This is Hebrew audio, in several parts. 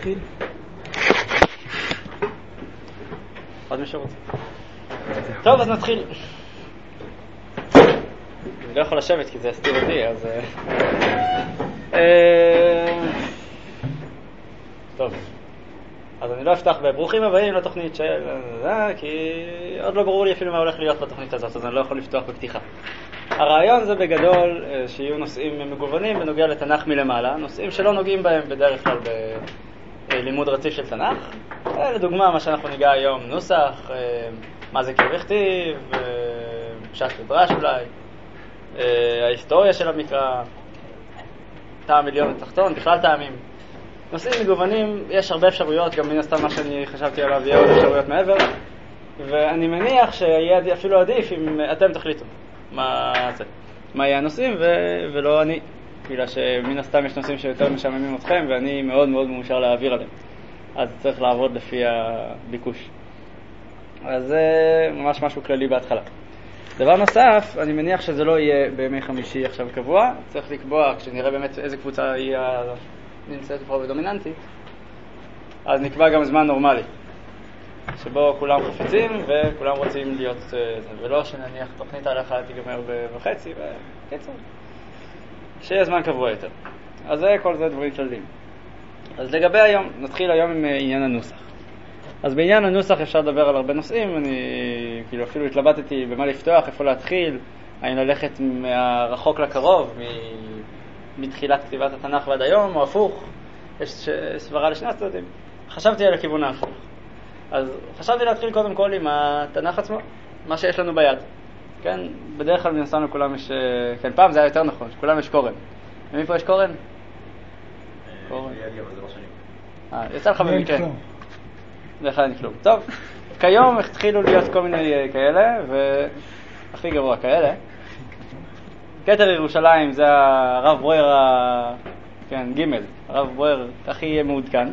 נתחיל? עוד מישהו רוצה? טוב, אז נתחיל. אני לא יכול לשבת כי זה יסתיר אותי, אז... טוב. אז אני לא אפתח בברוכים הבאים לתוכנית של... כי עוד לא ברור לי אפילו מה הולך להיות בתוכנית הזאת, אז אני לא יכול לפתוח בפתיחה. הרעיון זה בגדול שיהיו נושאים מגוונים בנוגע לתנ"ך מלמעלה, נושאים שלא נוגעים בהם בדרך כלל בלימוד רציף של תנ"ך. לדוגמה, מה שאנחנו ניגע היום, נוסח, מה זה קרא וכתיב, פשט ודרש אולי, ההיסטוריה של המקרא, טעם עליון ותחתון, בכלל טעמים. נושאים מגוונים, יש הרבה אפשרויות, גם מן הסתם מה שאני חשבתי עליו יהיה עוד אפשרויות מעבר, ואני מניח שיהיה אפילו עדיף אם אתם תחליטו מה יהיה הנושאים ולא אני, בגלל שמן הסתם יש נושאים שיותר משעממים אתכם ואני מאוד מאוד מאושר להעביר עליהם, אז צריך לעבוד לפי הביקוש. אז זה ממש משהו כללי בהתחלה. דבר נוסף, אני מניח שזה לא יהיה בימי חמישי עכשיו קבוע, צריך לקבוע כשנראה באמת איזה קבוצה היא נמצאת פה ודומיננטית, אז נקבע גם זמן נורמלי שבו כולם חפצים וכולם רוצים להיות ולא שנניח תוכנית ההלכה תיגמר בחצי וקיצור שיהיה זמן קבוע יותר. אז זה כל זה דברים כלליים. אז לגבי היום, נתחיל היום עם עניין הנוסח. אז בעניין הנוסח אפשר לדבר על הרבה נושאים, אני כאילו אפילו התלבטתי במה לפתוח, איפה להתחיל, האם ללכת מהרחוק לקרוב, מתחילת כתיבת התנ"ך ועד היום, או הפוך, יש סברה לשני הצדדים. חשבתי על הכיוון ההפוך. אז חשבתי להתחיל קודם כל עם התנ"ך עצמו, מה שיש לנו ביד. כן, בדרך כלל מנסים לכולם יש, כן, פעם זה היה יותר נכון, שכולם יש קורן. ומי פה יש קורן? קורן. יצא לך במקרה. לך אין כלום. טוב, כיום התחילו להיות כל מיני כאלה, והכי גרוע כאלה. כתר ירושלים זה הרב ברואר, כן, ג' הרב ברואר הכי מעודכן.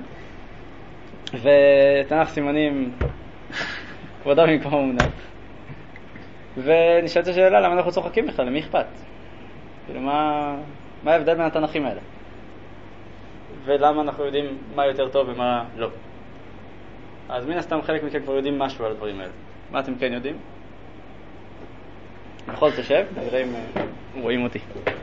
ותנ"ך סימנים כבודם במקום המונח. ונשאלת השאלה למה אנחנו צוחקים בכלל, למי אכפת? כאילו מה ההבדל בין התנ"כים האלה? ולמה אנחנו יודעים מה יותר טוב ומה לא? אז מן הסתם חלק מכם כבר יודעים משהו על הדברים האלה. מה אתם כן יודעים? בכל תשב, נראה אם רואים אותי.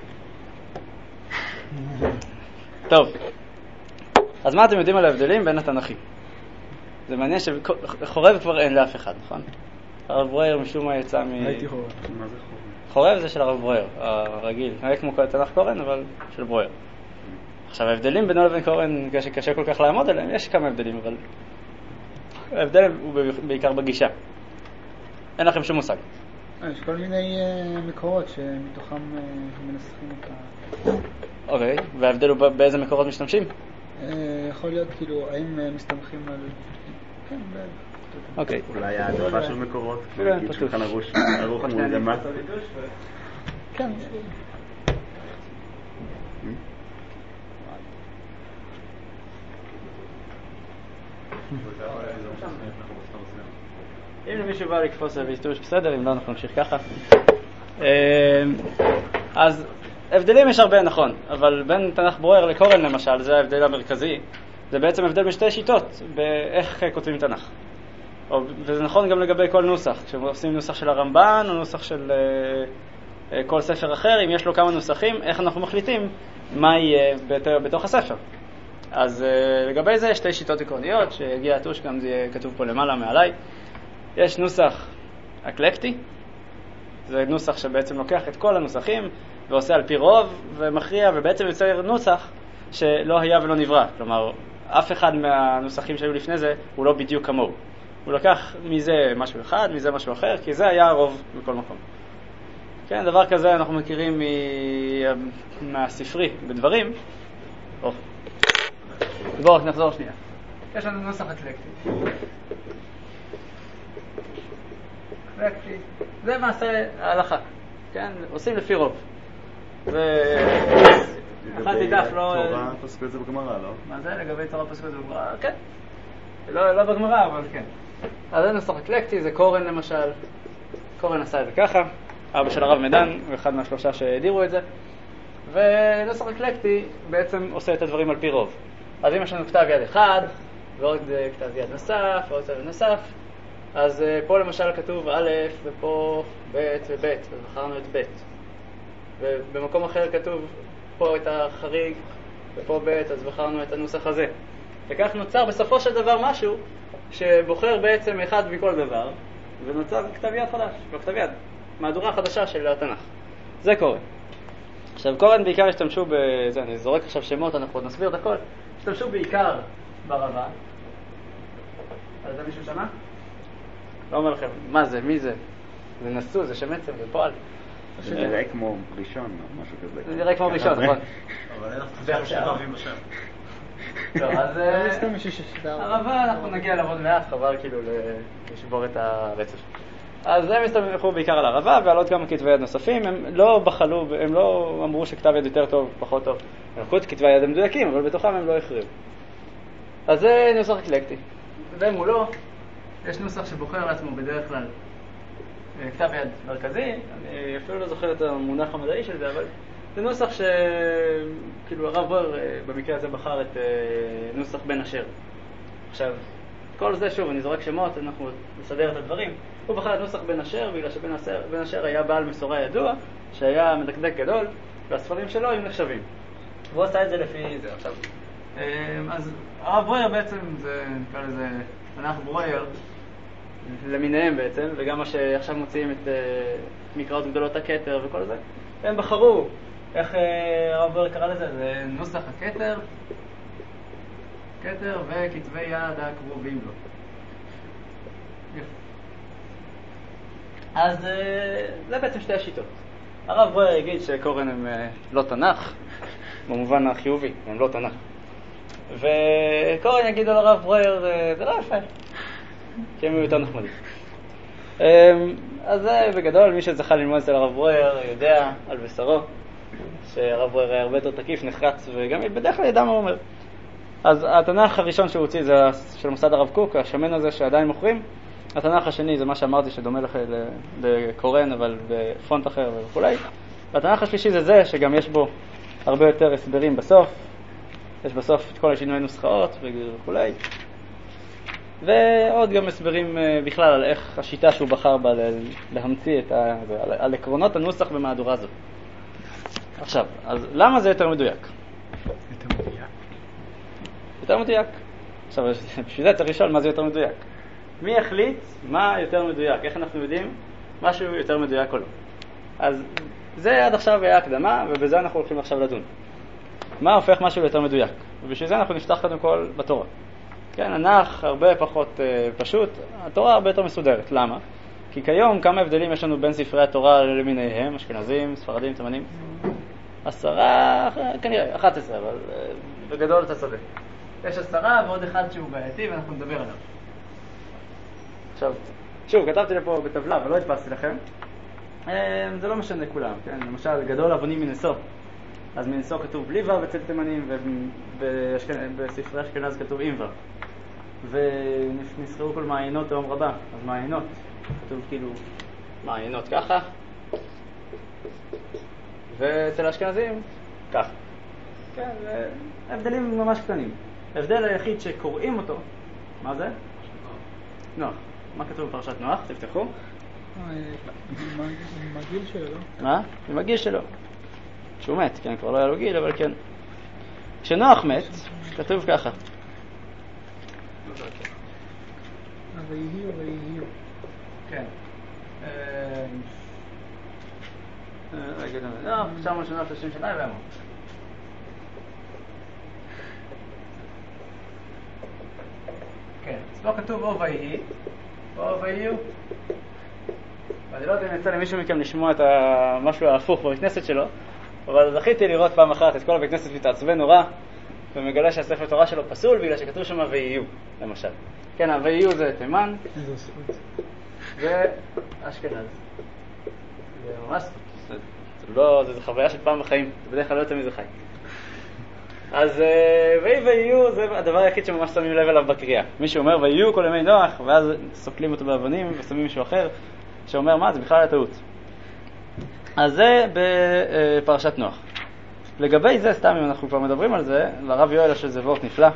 טוב, אז מה אתם יודעים על ההבדלים בין התנ"כים? זה מעניין שחורב כבר אין לאף אחד, נכון? הרב ברואר משום מה יצא הייתי חורב. מה זה חורב? חורב זה של הרב ברואר, הרגיל. נראה כמו תנ"ך קורן, אבל של ברואר. עכשיו ההבדלים בינו לבין קורן, קשה כל כך לעמוד עליהם, יש כמה הבדלים, אבל ההבדל הוא בעיקר בגישה. אין לכם שום מושג. יש כל מיני מקורות שמתוכם מנסחים אותה. אוקיי, וההבדל הוא באיזה מקורות משתמשים? יכול להיות כאילו, האם מסתמכים על... כן, אוקיי. אולי העדפה של מקורות, נגיד שולחן ערוך מולדמה. כן. אם למישהו בא לקפוץ לביטוש, בסדר, אם לא אנחנו נמשיך ככה. אז הבדלים יש הרבה, נכון, אבל בין תנ"ך ברואר לקורן למשל, זה ההבדל המרכזי, זה בעצם הבדל בשתי שיטות באיך כותבים תנ"ך. וזה נכון גם לגבי כל נוסח, כשעושים נוסח של הרמב"ן או נוסח של כל ספר אחר, אם יש לו כמה נוסחים, איך אנחנו מחליטים מה יהיה בתוך הספר. אז לגבי זה יש שתי שיטות עקרוניות, שהגיע הטוש גם זה יהיה כתוב פה למעלה מעליי. יש נוסח אקלקטי, זה נוסח שבעצם לוקח את כל הנוסחים ועושה על פי רוב ומכריע ובעצם יוצר נוסח שלא היה ולא נברא. כלומר, אף אחד מהנוסחים שהיו לפני זה הוא לא בדיוק כמוהו. הוא לקח מזה משהו אחד, מזה משהו אחר, כי זה היה הרוב בכל מקום. כן, דבר כזה אנחנו מכירים מהספרי בדברים. בואו רק נחזור שנייה. יש לנו נוסח אקלקטי. זה מעשה ההלכה, כן? עושים לפי רוב. אכלתי דף, לא... תורה פסקו את זה בגמרא, לא? מה זה? לגבי תורה פסקו את זה בגמרא? כן. לא בגמרא, אבל כן. אז זה נוסח אקלקטי, זה קורן למשל. קורן עשה את זה ככה. אבא של הרב מדן, הוא אחד מהשלושה שהדירו את זה. ונוסח אקלקטי בעצם עושה את הדברים על פי רוב. אז אם יש לנו כתב יד אחד, ועוד כתב יד נוסף, ועוד כתב יד נוסף, אז פה למשל כתוב א', ופה ב' וב', ובחרנו את ב'. ובמקום אחר כתוב פה את החריג, ופה ב', אז בחרנו את הנוסח הזה. וכך נוצר בסופו של דבר משהו שבוחר בעצם אחד מכל דבר, ונוצר כתב יד חדש, בכתב יד, מהדורה חדשה של התנ"ך. זה קורן. עכשיו, קורן בעיקר השתמשו בזה, אני זורק עכשיו שמות, אנחנו עוד נסביר את הכל. השתמשו בעיקר ברבה. אז זה מישהו שמע? לא אומר לכם, מה זה, מי זה? זה נסו, זה שמצם, זה פועל. זה נראה כמו ראשון או משהו כזה. זה נראה כמו ראשון, נכון. אבל אין לך שרבים בשם. טוב, אז הרבה אנחנו נגיע לעבוד מעט, חבל כאילו לשבור את הרצף. אז הם הסתמכו בעיקר על הרבה ועל עוד כמה כתבי יד נוספים. הם לא בחלו, הם לא אמרו שכתב יד יותר טוב, פחות טוב. הם לקחו את כתבי היד המדויקים, אבל בתוכם הם לא הכריעו. אז זה נוסח אקלקטי. ומולו יש נוסח שבוחר לעצמו בדרך כלל כתב יד מרכזי. אני אפילו לא זוכר את המונח המדעי של זה, אבל זה נוסח שכאילו הרב בויר במקרה הזה בחר את נוסח בן אשר. עכשיו, כל זה שוב, אני זורק שמות, אנחנו נסדר את הדברים. הוא בחר את נוסח בן אשר, בגלל שבן אשר היה בעל מסורה ידוע, שהיה מדקדק גדול, והספרים שלו היו נחשבים. והוא עשה את זה לפי זה. עכשיו, אז הרב בויר בעצם, זה נקרא לזה תנ"ך בויר, למיניהם בעצם, וגם מה שעכשיו מוציאים את מקראות גדולות הכתר וכל זה, הם בחרו, איך הרב בויר קרא לזה? זה נוסח הכתר, כתר וכתבי יד הקרובים לו. אז זה בעצם שתי השיטות. הרב בויר יגיד שקורן הם לא תנ"ך, במובן החיובי, הם לא תנ"ך. וקורן יגיד על הרב בויר, זה לא יפה, כי הם יותר נחמדים. אז זה בגדול, מי שזכה ללמוד אצל הרב בויר יודע על בשרו, שהרב בויר היה הרבה יותר תקיף, נחרץ, וגם בדרך כלל ידע מה הוא אומר. אז התנ"ך הראשון שהוא הוציא זה של מוסד הרב קוק, השמן הזה שעדיין מוכרים. התנ"ך השני זה מה שאמרתי שדומה לך לקורן, אבל בפונט אחר וכולי. והתנ"ך השלישי זה זה שגם יש בו הרבה יותר הסברים בסוף. יש בסוף את כל השינוי נוסחאות וכולי. ועוד גם הסברים בכלל על איך השיטה שהוא בחר בה להמציא על עקרונות הנוסח במהדורה זו. עכשיו, אז למה זה יותר מדויק? יותר מדויק. עכשיו, בשביל זה צריך לשאול מה זה יותר מדויק. מי יחליט מה יותר מדויק? איך אנחנו יודעים משהו יותר מדויק או לא? אז זה עד עכשיו היה הקדמה, ובזה אנחנו הולכים עכשיו לדון. מה הופך משהו ליותר מדויק? ובשביל זה אנחנו נפתח קודם כל בתורה. כן, הנח הרבה פחות פשוט, התורה הרבה יותר מסודרת. למה? כי כיום כמה הבדלים יש לנו בין ספרי התורה למיניהם, אשכנזים, ספרדים, תימנים? 10, כנראה, 11, אבל בגדול אתה צודק. יש 10 ועוד אחד שהוא בעייתי ואנחנו נדבר עליו. עכשיו, שוב, כתבתי לפה בטבלה ולא הדפסתי לכם. זה לא משנה כולם, כן? למשל, גדול אבונים מנשוא. אז מנשוא כתוב בלי ו' אצל תימנים, ובספרי אשכנז כתוב עם ו'. ונסחרו כל מעיינות תהום רבה, אז מעיינות, כתוב כאילו מעיינות ככה, ואצל האשכנזים ככה. כן, הבדלים ממש קטנים. ההבדל היחיד שקוראים אותו, מה זה? נוח. מה כתוב בפרשת נוח? תפתחו. עם הגיל שלו. מה? עם הגיל שלו. שהוא מת, כן, כבר לא היה לו גיל, אבל כן. כשנוח מת, כתוב ככה. ויהיו. כן. נוח, 930 שנה וימות. כן, אז פה כתוב או ויהי, או ויהיו. ואני לא יודע אם יצא למישהו מכם לשמוע את משהו ההפוך בבית כנסת שלו, אבל זכיתי לראות פעם אחת את כל הבית כנסת מתעצבן נורא, ומגלה שהספר תורה שלו פסול בגלל שכתוב שם ויהיו, למשל. כן, ויהיו זה תימן, ואשכנז. זה ממש, זה חוויה של פעם בחיים, זה בדרך כלל לא יוצא מזה חי. אז ויהיו זה הדבר היחיד שממש שמים לב אליו בקריאה. מישהו אומר ויהיו כל ימי נוח, ואז סוקלים אותו באבנים ושמים מישהו אחר שאומר מה, זה בכלל הטעות. אז זה בפרשת נוח. לגבי זה, סתם אם אנחנו כבר מדברים על זה, לרב יואל יש איזה וורט נפלא.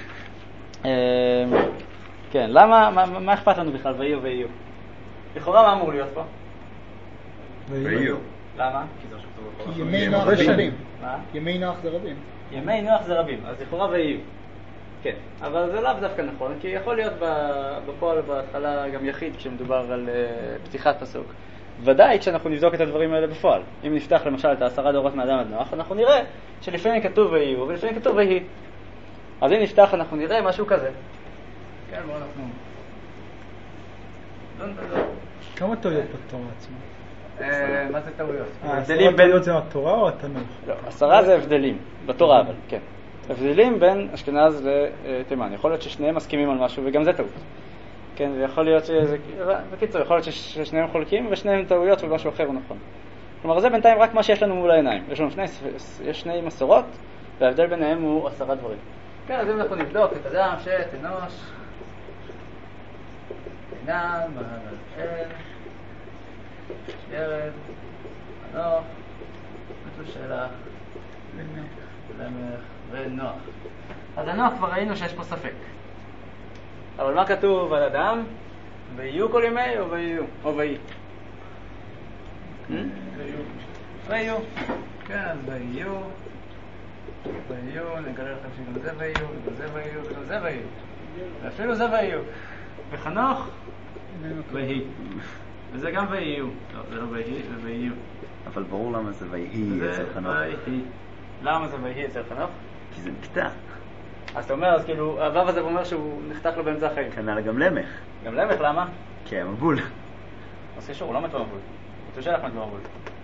כן, מה אכפת לנו בכלל ויהיו ויהיו? לכאורה מה אמור להיות פה? ויהיו. למה? כי ימי נוח זה רבים. מה? ימי נוח זה רבים. ימי נוח זה רבים, אז לכאורה ויהיו. כן, אבל זה לאו דווקא נכון, כי יכול להיות בפועל בהתחלה גם יחיד כשמדובר על פתיחת פסוק. ודאי כשאנחנו נבדוק את הדברים האלה בפועל. אם נפתח למשל את 10 דורות מאדם עד נוח, אנחנו נראה שלפעמים כתוב ויהיו ולפעמים כתוב ויהי. אז אם נפתח אנחנו נראה משהו כזה. כן, בואו אנחנו... כמה טעויות בתורה עצמה? מה זה טעויות? 10 טעויות זה התורה או התנ"ך? לא, 10 זה הבדלים, בתורה אבל, כן. הבדלים בין אשכנז לתימן. יכול להיות ששניהם מסכימים על משהו וגם זה טעות. כן, ויכול להיות שזה... בקיצור, יכול להיות ששניהם חולקים ושניהם טעויות ומשהו אחר הוא נכון. כלומר, זה בינתיים רק מה שיש לנו מול העיניים. יש שני מסורות, וההבדל ביניהם הוא 10 דברים. כן, אז אם אנחנו נבדוק את אדם, שת, אנוש, עינן, מהנל, ירד, חנוך, יש לו שאלה, למך ונוח. אז הנוח כבר ראינו שיש פה ספק. אבל מה כתוב על אדם? ויהיו כל ימי או ויהיו? או ויהי? ויהיו. כן, אז ויהיו. ויהיו, נגלה לכם שגם זה ויהיו, וגם זה ויהיו, וגם זה ויהיו. ואפילו זה ויהיו. וחנוך? ויהי. וזה גם ויהיו. לא, זה לא ויהי, זה ויהיו. אבל ברור למה זה ויהי אצל חנוך. למה זה ויהי אצל חנוך? כי זה נקטע. אז אתה אומר, אז כאילו, הוו הזה אומר שהוא נחתך לו באמצע החיים. כנ"ל גם למך. גם למך, למה? כי המבול. אז קשור, הוא לא מת במבול. הוא שלח מת במבול.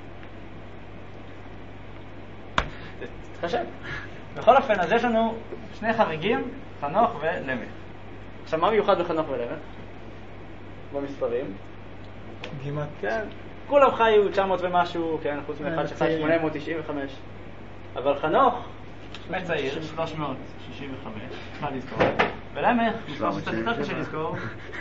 תתחשב. בכל אופן, אז יש לנו שני חריגים, חנוך ולמך. עכשיו, מה מיוחד בחנוך ולמך? במספרים? גימת. כן. כולם חיו 900 ומשהו, כן, חוץ מאחד שחי 895. אבל חנוך, שני צעיר, 365, מה לזכור? ולמך, קצת יותר קשה לזכור,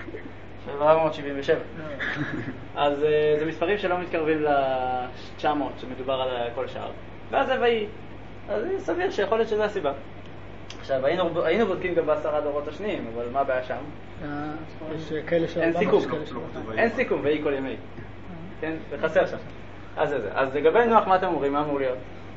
777. אז זה מספרים שלא מתקרבים ל-900 שמדובר על כל שאר. ואז זה ויהי. אז סביר שיכול להיות שזה הסיבה. עכשיו, היינו בודקים גם ב10 דורות השניים, אבל מה הבעיה שם? יש כאלה של... אין סיכום. אין סיכום, ויהי כל ימי. כן, זה חסר שם. אז לגבי נוח, מה אתם אומרים? מה אמור להיות?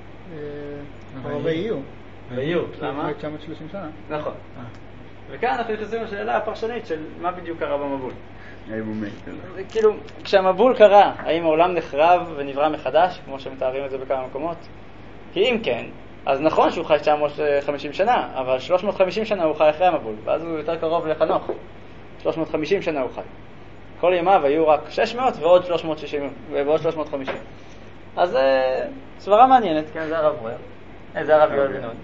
ויהיו. ויהיו, למה? 930 שנה. נכון. וכאן אנחנו נכנסים לשאלה הפרשנית של מה בדיוק קרה במבול. האם הוא מת? כאילו, כשהמבול קרה, האם העולם נחרב ונברא מחדש, כמו שמתארים את זה בכמה מקומות? כי אם כן, אז נכון שהוא חי 950 שנה, אבל 350 שנה הוא חי אחרי המבול, ואז הוא יותר קרוב לחנוך. 350 שנה הוא חי. כל ימיו היו רק 600 ועוד 360 ועוד 350. אז סברה מעניינת, כן, זה הרב ברויר. זה הרב יואל בן נון.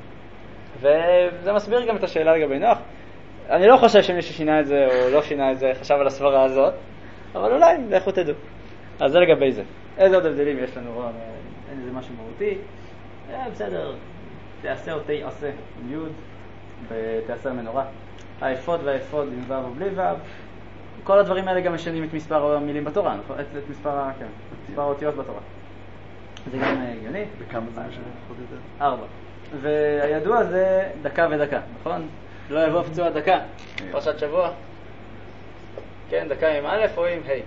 וזה מסביר גם את השאלה לגבי נוח. אני לא חושב שמי ששינה את זה או לא שינה את זה חשב על הסברה הזאת, אבל אולי, לכו תדעו. אז זה לגבי זה. איזה עוד הבדלים יש לנו? אין איזה משהו מהותי. בסדר, תעשה או תעשה עם יוד ותעשה מנורה. האפוד והאפוד עם וו או בלי וו. כל הדברים האלה גם משנים את מספר המילים בתורה, נכון? את מספר האותיות בתורה. זה גם הגיוני. וכמה זה משנה? 4. והידוע זה דקה ודקה, נכון? לא יבוא פצוע דקה. פרשת שבוע. כן, דקה עם א' או עם ה'.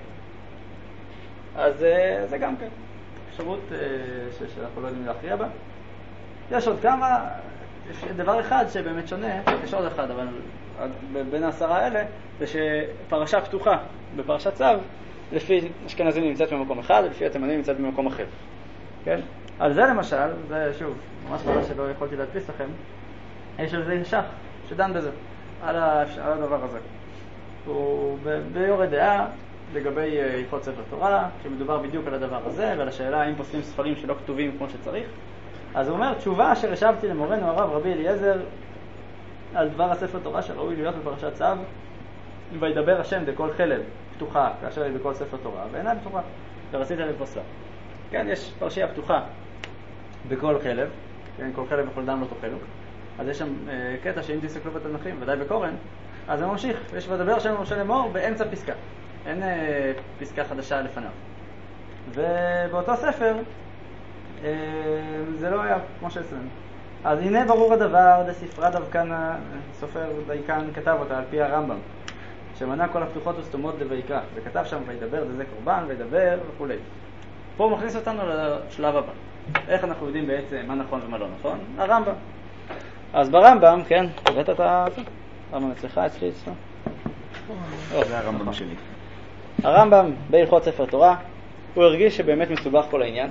אז זה גם כן. אפשרות שאנחנו לא יודעים להכריע בה. יש עוד כמה, יש דבר אחד שבאמת שונה, יש עוד אחד, אבל בין 10 האלה, זה שפרשה פתוחה בפרשת צו, לפי אשכנזים נמצאת במקום אחד, ולפי התימנים נמצאת במקום אחר. כן? על זה למשל, זה שוב, ממש דבר שלא יכולתי להדפיס לכם, יש על זה שח שדן בזה, על הדבר הזה. הוא ביורד דעה לגבי הלכות ספר תורה, שמדובר בדיוק על הדבר הזה, ועל השאלה האם פוסלים ספרים שלא כתובים כמו שצריך. אז הוא אומר, תשובה אשר השבתי למורנו הרב רבי אליעזר על דבר הספר תורה שראוי להיות בפרשת צו, וידבר השם דכל חלב פתוחה כאשר היא בכל ספר תורה, ואינה פתוחה, ורצית לפוסלה. כן, יש פרשייה פתוחה בכל חלב, כן, כל חלב וכל דם לא תאכלו. אז יש שם קטע שאם תסתכלו בתנ"כים, ודאי בקורן, אז הוא ממשיך, יש ודבר השם משה לאמור באמצע פסקה. אין פסקה חדשה לפניו. ובאותו ספר זה לא היה כמו שאצלנו. אז הנה ברור הדבר, דספרה דווקנה, סופר דייקן כתב אותה על פי הרמב"ם, שמנה כל הפתוחות וסתומות דויקרא, וכתב שם וידבר דזה קורבן, וידבר וכו'. פה הוא מכניס אותנו לשלב הבא. איך אנחנו יודעים בעצם מה נכון ומה לא נכון? הרמב"ם. אז ברמב"ם, כן, הבאת את הרמב"ם אצלך, אצלי, זה הרמב"ם שלי. הרמב"ם בהלכות ספר תורה, הוא הרגיש שבאמת מסובך כל העניין,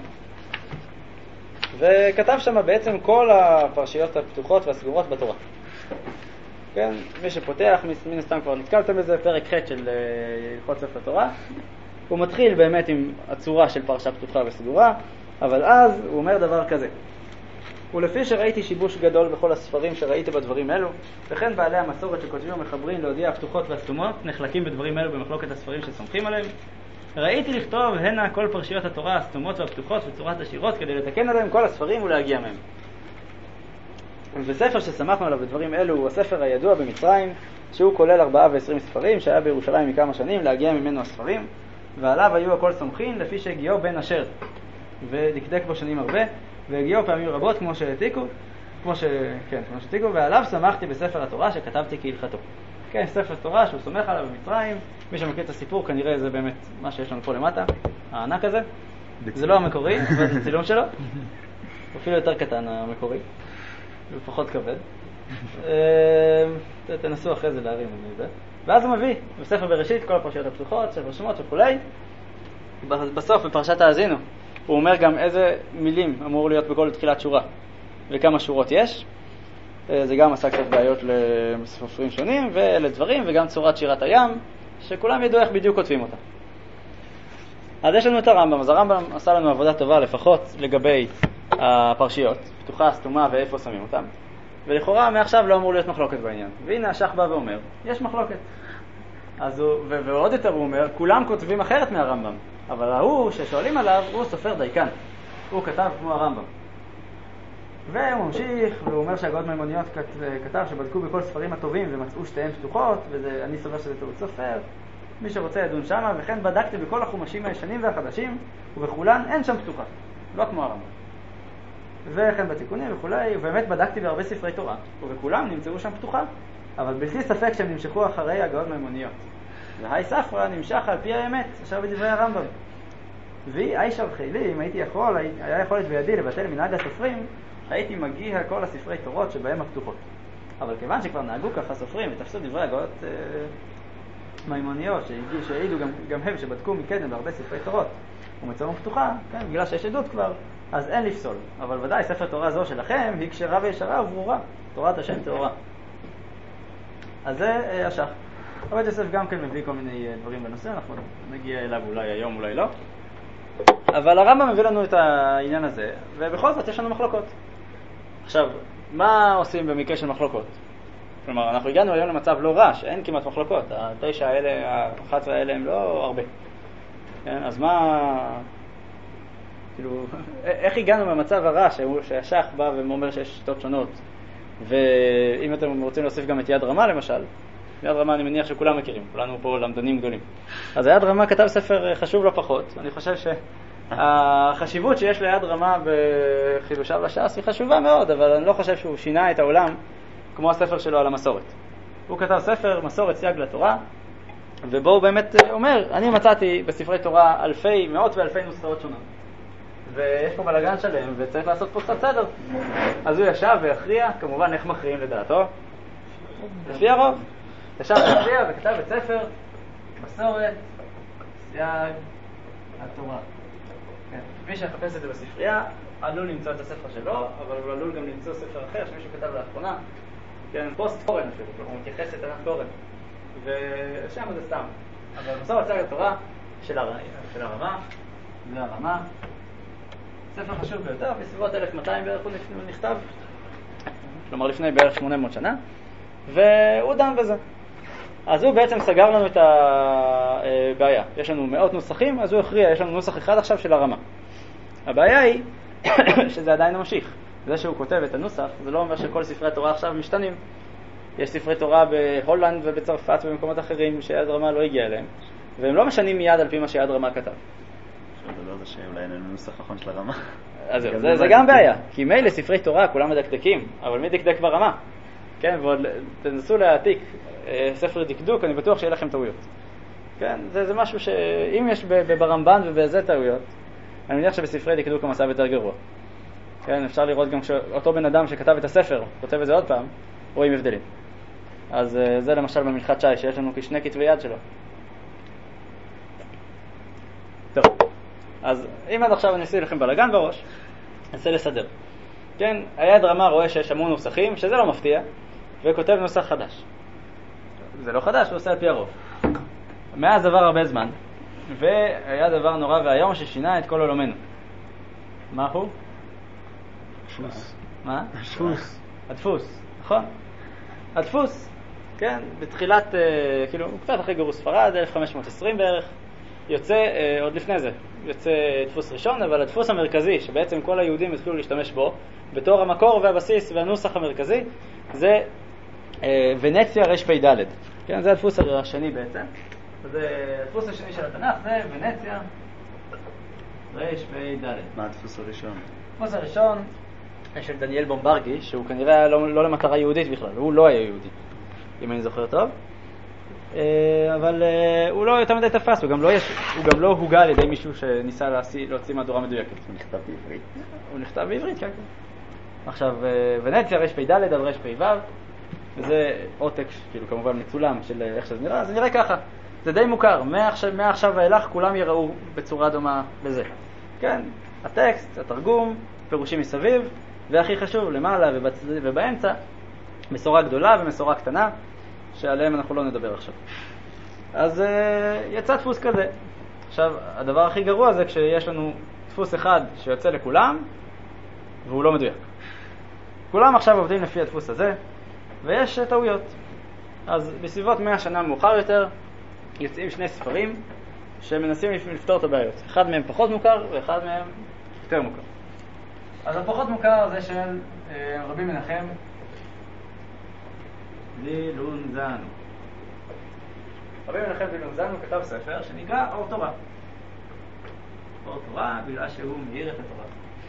וכתב שם בעצם כל הפרשיות הפתוחות והסגורות בתורה. כן, מי שפותח, מן הסתם כבר נתקלתם בזה, פרק ח' של הלכות ספר תורה, הוא מתחיל באמת עם הצורה של פרשה פתוחה וסגורה, אבל אז הוא אומר דבר כזה: ולפי שראיתי שיבוש גדול בכל הספרים שראיתי בדברים אלו, וכן בעלי המסורת שכותבים ומחברים להודיע הפתוחות והסתומות נחלקים בדברים אלו במחלוקת הספרים שסומכים עליהם, ראיתי לכתוב הנה כל פרשיות התורה הסתומות והפתוחות בצורת השירות כדי לתקן עליהם כל הספרים ולהגיע מהם. וספר ששמחנו עליו בדברים אלו הוא הספר הידוע במצרים, שהוא כולל 24 ספרים שהיה בירושלים מכמה שנים להגיע ממנו הספרים, ועליו היו הכל סומכים לפי שהגיעו בן אשר ודקדק בו שנים הרבה, והגיעו פעמים רבות כמו שהעתיקו, ועליו שמחתי בספר התורה שכתבתי כהלכתו. כן, ספר תורה שהוא סומך עליו במצרים. מי שמכיר את הסיפור כנראה זה באמת מה שיש לנו פה למטה, הענק הזה. זה לא המקורי, זה צילום שלו, אפילו יותר קטן המקורי, ופחות כבד. תנסו אחרי זה להרים את זה. ואז הוא מביא בספר בראשית כל הפרשיות הפתוחות, ספר שמות וכולי. בסוף בפרשת האזינו הוא אומר גם איזה מילים אמור להיות בכל תחילת שורה וכמה שורות יש. זה גם עשה קצת בעיות לסופרים שונים ואלה דברים, וגם צורת שירת הים שכולם ידעו איך בדיוק כותבים אותה. אז יש לנו את הרמב"ם. אז הרמב"ם עשה לנו עבודה טובה לפחות לגבי הפרשיות, פתוחה, סתומה ואיפה שמים אותם, ולכאורה מעכשיו לא אמור להיות מחלוקת בעניין. והנה השח בא ואומר יש מחלוקת. אז ועוד יותר הוא אומר כולם כותבים אחרת מהרמב"ם, אבל ההוא ששואלים עליו הוא סופר דייקן, הוא כתב כמו הרמב"ם. והוא ממשיך והוא אומר שהגאון מימוניות כתב שבדקו בכל ספרים הטובים ומצאו שתיהן פתוחות, ואני סובר שזה טעות סופר, מי שרוצה ידון שמה. וכן בדקתי בכל החומשים הישנים והחדשים ובכולן אין שם פתוחה, לא כמו הרמב"ם. וכן בתיקונים וכולי, ובאמת בדקתי בהרבה ספרי תורה ובכולם נמצאו שם פתוחה, אבל בלתי ספק שהם נמשכו אחרי הגאון מימוניות. והי ספרה נמשך על פי האמת אשר בדברי הרמב"ם. והיא איישר חילי, אם הייתי יכול, היה יכולת בידי לבטל מנהג הסופרים, הייתי מגיע כל הספרי תורות שבהם הפתוחות. אבל כיוון שכבר נהגו ככה סופרים ותפסו דברי הגאות מימוניות שהעידו גם הם שבדקו מקדם בהרבה ספרי תורות ומצאו פתוחה, כן, בגלל שיש עדות כבר, אז אין לפסול. אבל ודאי ספר תורה זו שלכם היא כשרה וישרה וברורה, תורת השם טהורה. אז זה השח. אבל יוסף גם כן מביא כל מיני דברים בנושא, אנחנו נגיע אליו אולי היום אולי לא. אבל הרמב"ם מביא לנו את העניין הזה, ובכל זאת יש לנו מחלוקות. עכשיו, מה עושים במקרה של מחלוקות? כלומר, אנחנו הגענו היום למצב לא רע, שאין כמעט מחלוקות. 9 האלה, 11 האלה הם לא הרבה. כן? אז מה... כאילו, איך הגענו במצב הרע שהשח בא ואומר שיש שיטות שונות? ואם אתם רוצים להוסיף גם את יד רמה למשל, יד רמה אני מניח שכולם מכירים, כולנו פה למדנים גדולים. אז יד רמה כתב ספר חשוב לא פחות. אני חושב שהחשיבות שיש ליד רמה בחידושיו לש"ס היא חשובה מאוד, אבל אני לא חושב שהוא שינה את העולם כמו הספר שלו על המסורת. הוא כתב ספר מסורת סייג לתורה, ובו הוא באמת אומר, אני מצאתי בספרי תורה מאות ואלפי נוסחאות שונות, ויש פה בלגן שלם וצריך לעשות פה קצת סדר. אז הוא ישב והכריע, כמובן איך מכריעים לדעתו? לפי הרוב. ישב והכריע וכתב את ספר מסורת סייג התורה. כן. מי שיחפש את זה בספרייה עלול למצוא את הספר שלו, אבל הוא עלול גם למצוא ספר אחר שמישהו כתב לאחרונה, כן, פוסט פורן אפילו, הוא מתייחס לתנ"ך פורן, ושם זה סתם. אבל מסורת סייג התורה של הרמה, זה הרמה, ספר חשוב ביותר, בסביבות 1200 בערך הוא נכתב, כלומר לפני בערך 800 שנה, והוא דן בזה. אז הוא בעצם סגר לנו את הבעיה. יש לנו מאות נוסחים, אז הוא הכריע, יש לנו נוסח אחד עכשיו של הרמה. הבעיה היא שזה עדיין ממשיך. זה שהוא כותב את הנוסח, זה לא אומר שכל ספרי התורה עכשיו משתנים. יש ספרי תורה בהולנד ובצרפת ובמקומות אחרים שיד רמה לא הגיע אליהם, והם לא משנים מיד על פי מה שיד רמה כתב. הגדול זה שאולי אין לנו נוסח נכון של הרמה. אז זה גם בעיה, כי מילא ספרי תורה כולם מדקדקים, אבל מי דקדק ברמה? כן, ועוד תנסו להעתיק ספר דקדוק, אני בטוח שיהיה לכם טעויות. כן, זה משהו שאם יש ברמב"ן ובזה טעויות, אני מניח שבספרי דקדוק המצב יותר גרוע. כן, אפשר לראות גם שאותו בן אדם שכתב את הספר, כותב את זה עוד פעם, רואים הבדלים. אז זה למשל במנחת שי, שיש לנו כשני כתבי יד שלו. טוב, אז אם עד עכשיו אני אעשה לכם בלגן בראש, אנסה לסדר. כן, היד רמה רואה שיש המון נוסחים, שזה לא מפתיע, וכותב נוסח חדש. זה לא חדש, הוא עושה על פי הרוב. מאז עבר הרבה זמן, והיה דבר נורא והיום ששינה את כל עולמנו. מה הוא? דפוס. מה? דפוס. הדפוס, נכון? הדפוס, כן, בתחילת, כאילו, קצת אחרי גירוש ספרד, 1520 בערך, יוצא, עוד לפני זה, יוצא דפוס ראשון, אבל הדפוס המרכזי, שבעצם כל היהודים התחילו להשתמש בו, בתור המקור והבסיס והנוסח המרכזי, זה ונציה רפ"ד. כן, זה הדפוס השני בעצם. זה הדפוס השני של התנ"ך, זה ונציה רפ"ד. מה הדפוס הראשון? הדפוס הראשון של דניאל בומברגי, שהוא כנראה לא למטרה יהודית בכלל, הוא לא היה יהודי, אם אני זוכר טוב. אבל הוא לא יותר מדי תפס, הוא גם לא הוגה על ידי מישהו שניסה להוציא מהדורה מדויקת. הוא נכתב בעברית. הוא נכתב בעברית, כן. עכשיו, ונציה רפ"ד על רפ"ו, וזה עותק, כאילו כמובן מצולם של איך שזה נראה, זה נראה ככה. זה די מוכר, מעכשיו ואילך כולם יראו בצורה דומה בזה. כן, הטקסט, התרגום, פירושים מסביב, והכי חשוב, למעלה ובאמצע, מסורה גדולה ומסורה קטנה, שעליהם אנחנו לא נדבר עכשיו. אז יצא דפוס כזה. עכשיו, הדבר הכי גרוע זה כשיש לנו דפוס אחד שיוצא לכולם, והוא לא מדויק. כולם עכשיו עובדים לפי הדפוס הזה, ויש טעויות. אז בסביבות 100 שנה מאוחר יותר, יוצאים שני ספרים שמנסים לפתור את הבעיות. אחד מהם פחות מוכר, ואחד מהם יותר מוכר. אז הפחות מוכר זה של רבי מנחם וילונזנו. רבי מנחם וילונזנו כתב ספר שנקרא אור תורה. אור תורה בגלל שהוא מאיר את התורה.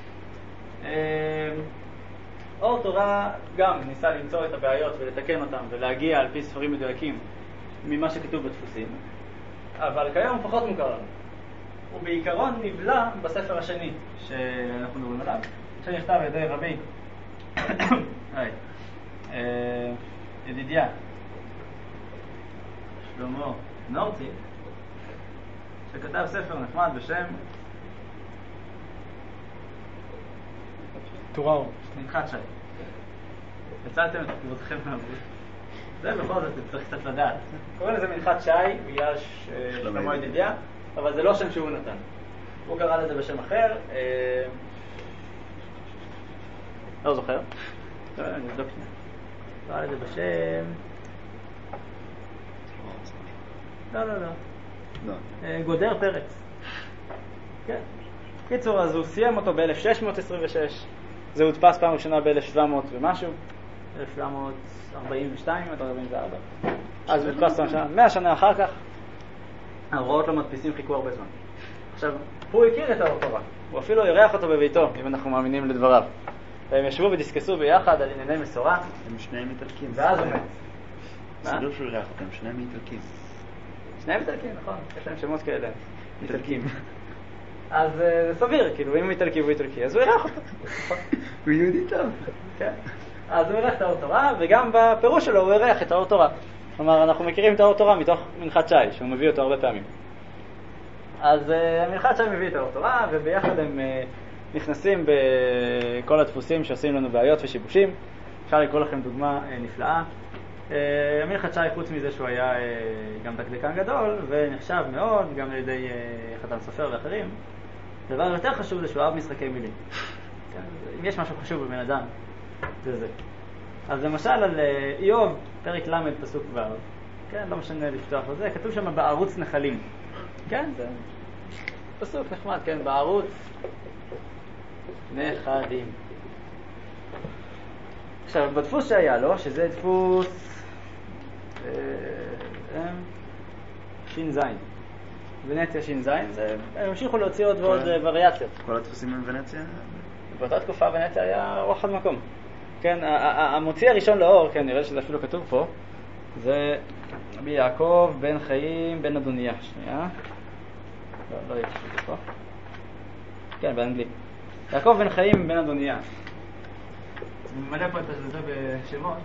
אור תורה גם ניסה למצוא את הבעיות ולתקן אותם ולהגיע על פי ספרים מדויקים ממה שכתוב בדפוסים, אבל כיום פחות מוכר לנו. הוא בעיקרון נבלע בספר השני שאנחנו מדברים עליו, שנכתב על ידי רבי ידידיה שלמה נורצי, שכתב ספר נחמד בשם תורה. מנחת שי. יצאתם את כבודכם מהבריאות. זה בכל זאת צריך קצת לדעת. קוראים לזה מנחת שי בגלל שלמה ידידיה, אבל זה לא שם שהוא נתן. הוא קרא לזה בשם אחר. לא זוכר. אני אבדוק שנייה. קרא לזה בשם... לא. גודר פרץ. כן. קיצור, אז הוא סיים אותו ב-1626. זה הודפס פעם ראשונה ב-1700 ומשהו. 1742 עד 44. אז הוא הודפס פעם ראשונה. 100 שנה אחר כך, ההוראות למדפיסים חיכו הרבה זמן. עכשיו, הוא הכיר את האור תורה. הוא אפילו אירח אותו בביתו, אם אנחנו מאמינים לדבריו. והם ישבו ודיסקסו ביחד על ענייני מסורה. הם שניהם איטלקים. ואז הוא מת. סידור שהוא אירח אותם, שניהם איטלקים. שניהם איטלקים, נכון. יש להם שמות כאלה. איטלקים. אז זה סביר, כאילו, אם הוא איטלקי והוא איטלקי, אז הוא אירח אותו. הוא יהודי טוב. כן. אז הוא אירח את האור תורה, וגם בפירוש שלו הוא אירח את האור תורה. כלומר, אנחנו מכירים את האור תורה מתוך מנחת שי, שהוא מביא אותו הרבה פעמים. אז מנחת שי מביא את האור תורה, וביחד הם נכנסים בכל הדפוסים שעושים לנו בעיות ושיבושים. אפשר לקרוא לכם דוגמה נפלאה. מנחת שי, חוץ מזה שהוא היה גם דקדקן גדול, ונחשב מאוד גם על ידי חתן סופר ואחרים, דבר יותר חשוב זה שהוא אהב משחקי מילים. אם יש משהו חשוב בבן אדם, זה זה. אז למשל על איוב, פרק למד פסוק ו', כן, לא משנה לפתוח לזה, כתוב שם בערוץ נחלים. כן, זה פסוק נחמד, כן, בערוץ נחלים. עכשיו, בדפוס שהיה לו, שזה דפוס שין זין. ונציה ש"ז, הם המשיכו להוציא עוד ועוד וריאציות. כל הדפוסים הם ונציה? באותה תקופה ונציה היה רוחד מקום. כן, המוציא הראשון לאור, כן, נראה שזה אפילו כתוב פה, זה רבי יעקב בן חיים בן אדוניה. שנייה. לא יהיה כתוב פה. כן, באנגלית. יעקב בן חיים בן אדוניה. אני ממלא פה את זה בשמות.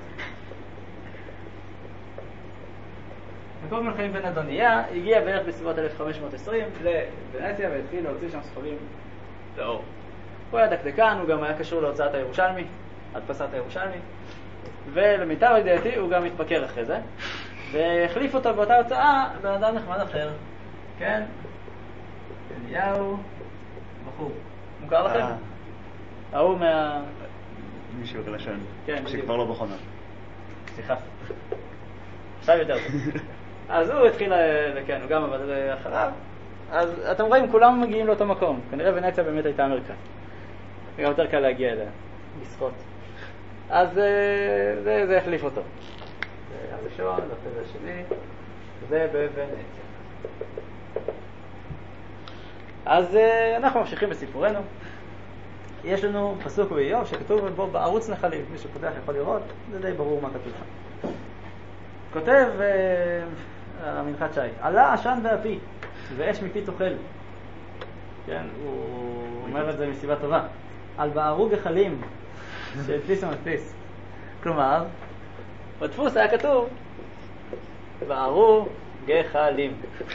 יעקב בן חיים בן אדוניה הגיע בערך בסביבות 1520 לוונציה והתחיל להוציא שם ספרים לאור. הוא היה דקדקן, הוא גם היה קשור להוצאת הירושלמי, הדפסת הירושלמי, ולמיטב ידיעתי הוא גם התפקר אחרי זה, והחליף אותו באותה הוצאה באדם נחמד אחר. כן? אליהו, בחור. מוכר לכם? ההוא מישהו לשון. כן, שכבר לא בחונה. סליחה. עכשיו יותר טוב. אז הוא התחיל, כן, הוא גם עבד אחריו. אז אתם רואים, כולם מגיעים לאותו מקום. כנראה ונציה באמת הייתה המרכז. זה גם יותר קל להגיע אליה, לשחות. אז זה החליף אותו. זה הראשון, זה השני, זה בוונציה. אז אנחנו ממשיכים בסיפורנו. יש לנו פסוק באיוב שכתוב בו בערוץ נחלים. מי שפותח יכול לראות, זה די ברור מה כתוב שם. כותב המנחת שי, עלה עשן באפי ואש מפי תאכל. כן, הוא אומר את זה מסיבה טובה. על בערו גחלים שהדפיס ומדפיס. כלומר, בדפוס היה כתוב בערו גחלים.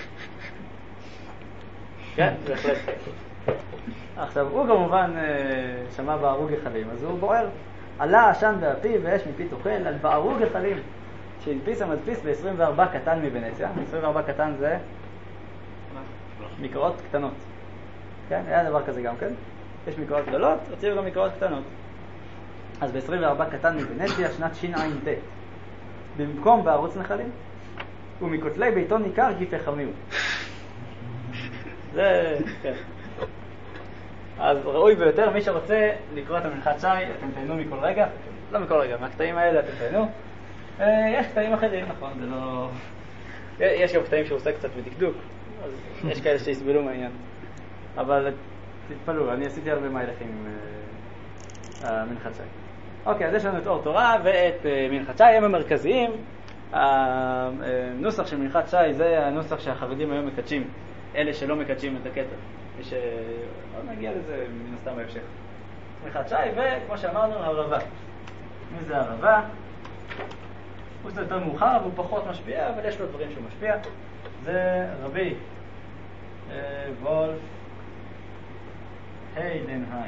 כן, בהחלט. עכשיו, הוא כמובן שמע בערו גחלים, אז הוא בוער. עלה עשן באפי ואש מפי תאכל על בערו גחלים שהדפיס המדפיס ב-24 קטן מוונציה. 24 קטן זה מקראות קטנות. כן, היה דבר כזה גם כן. יש מקראות גדולות, הוציאו גם מקראות קטנות. אז ב-24 קטן מוונציה, שנת ש"ע"ט. במקום בערוץ נחלים, ומכותלי ביתו ניכר כי פחמיו. זה, כן. אז ראוי ביותר, מי שרוצה לקרוא את המנחת שי, אתם תהנו מכל רגע. לא מכל רגע, מהקטעים האלה אתם תהנו. יש קטעים אחרים, נכון, זה לא... יש גם קטעים שהוא עושה קצת בדקדוק, אז יש כאלה שיסבלו מהעניין. אבל תתפלאו, אני עשיתי הרבה מהלכים עם המנחת שי. אוקיי, אז יש לנו את אור תורה ואת מנחת שי, הם המרכזיים. הנוסח של מנחת שי זה הנוסח שהחרדים היום מקדשים, אלה שלא מקדשים את הכתר. עוד נגיע לזה מן הסתם בהמשך. מנחת שי, וכמו שאמרנו, הרבה. מי זה הרבה? הוא קצת יותר מאוחר והוא פחות משפיע, אבל יש לו דברים שהוא משפיע. זה רבי וולף היידנהיים.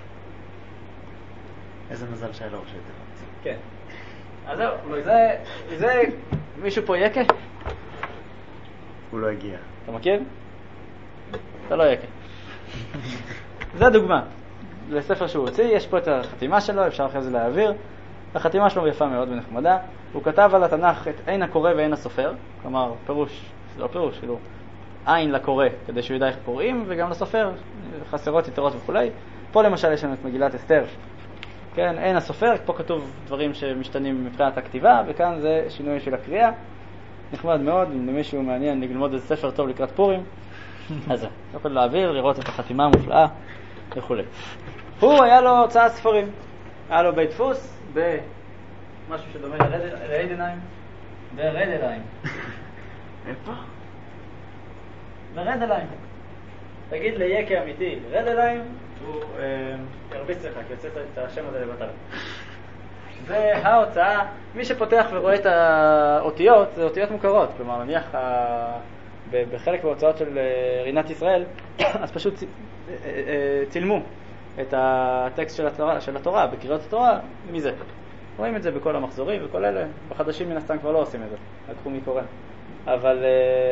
איזה מזל שהיה לו ראשי תיבות. כן. אז זהו, זה מישהו פה יקה? הוא לא הגיע. אתה מכיר? אתה לא יקה. זה דוגמה לספר שהוא הוציא, יש פה את החתימה שלו, אפשר אחרי זה להעביר. החתימה שלו יפה מאוד ונחמדה. הוא כתב על התנ"ך את אין הקורא ואין הסופר, כלומר פירוש, זה לא פירוש, כאילו עין לקורא כדי שהוא ידע איך קוראים, וגם לסופר, חסרות יתרות וכולי. פה למשל יש לנו את מגילת אסתר, כן, אין הסופר, פה כתוב דברים שמשתנים מבחינת הכתיבה, וכאן זה שינוי של הקריאה. נחמד מאוד, אם למישהו מעניין ללמוד איזה ספר טוב לקראת פורים, אז זה, יכול להעביר, לראות את החתימה המופלאה וכולי. הוא היה לו הוצאת ספרים, היה לו בית דפוס במשהו שדומה לרדנהיים, ברדנהיים. איפה? ברדנהיים. תגיד ליקה אמיתי, רדנהיים, הוא ירביץ לך, כי יוצא את השם הזה לבטל. זה ההוצאה, מי שפותח ורואה את האותיות, זה אותיות מוכרות, כלומר נניח בחלק מההוצאות של רינת ישראל, אז פשוט צילמו את הטקסט של התורה, בקריאות התורה, מזה. רואים את זה בכל המחזורים וכל אלה, בחדשים מן הסתם כבר לא עושים את זה, לקחו מי קורא. אבל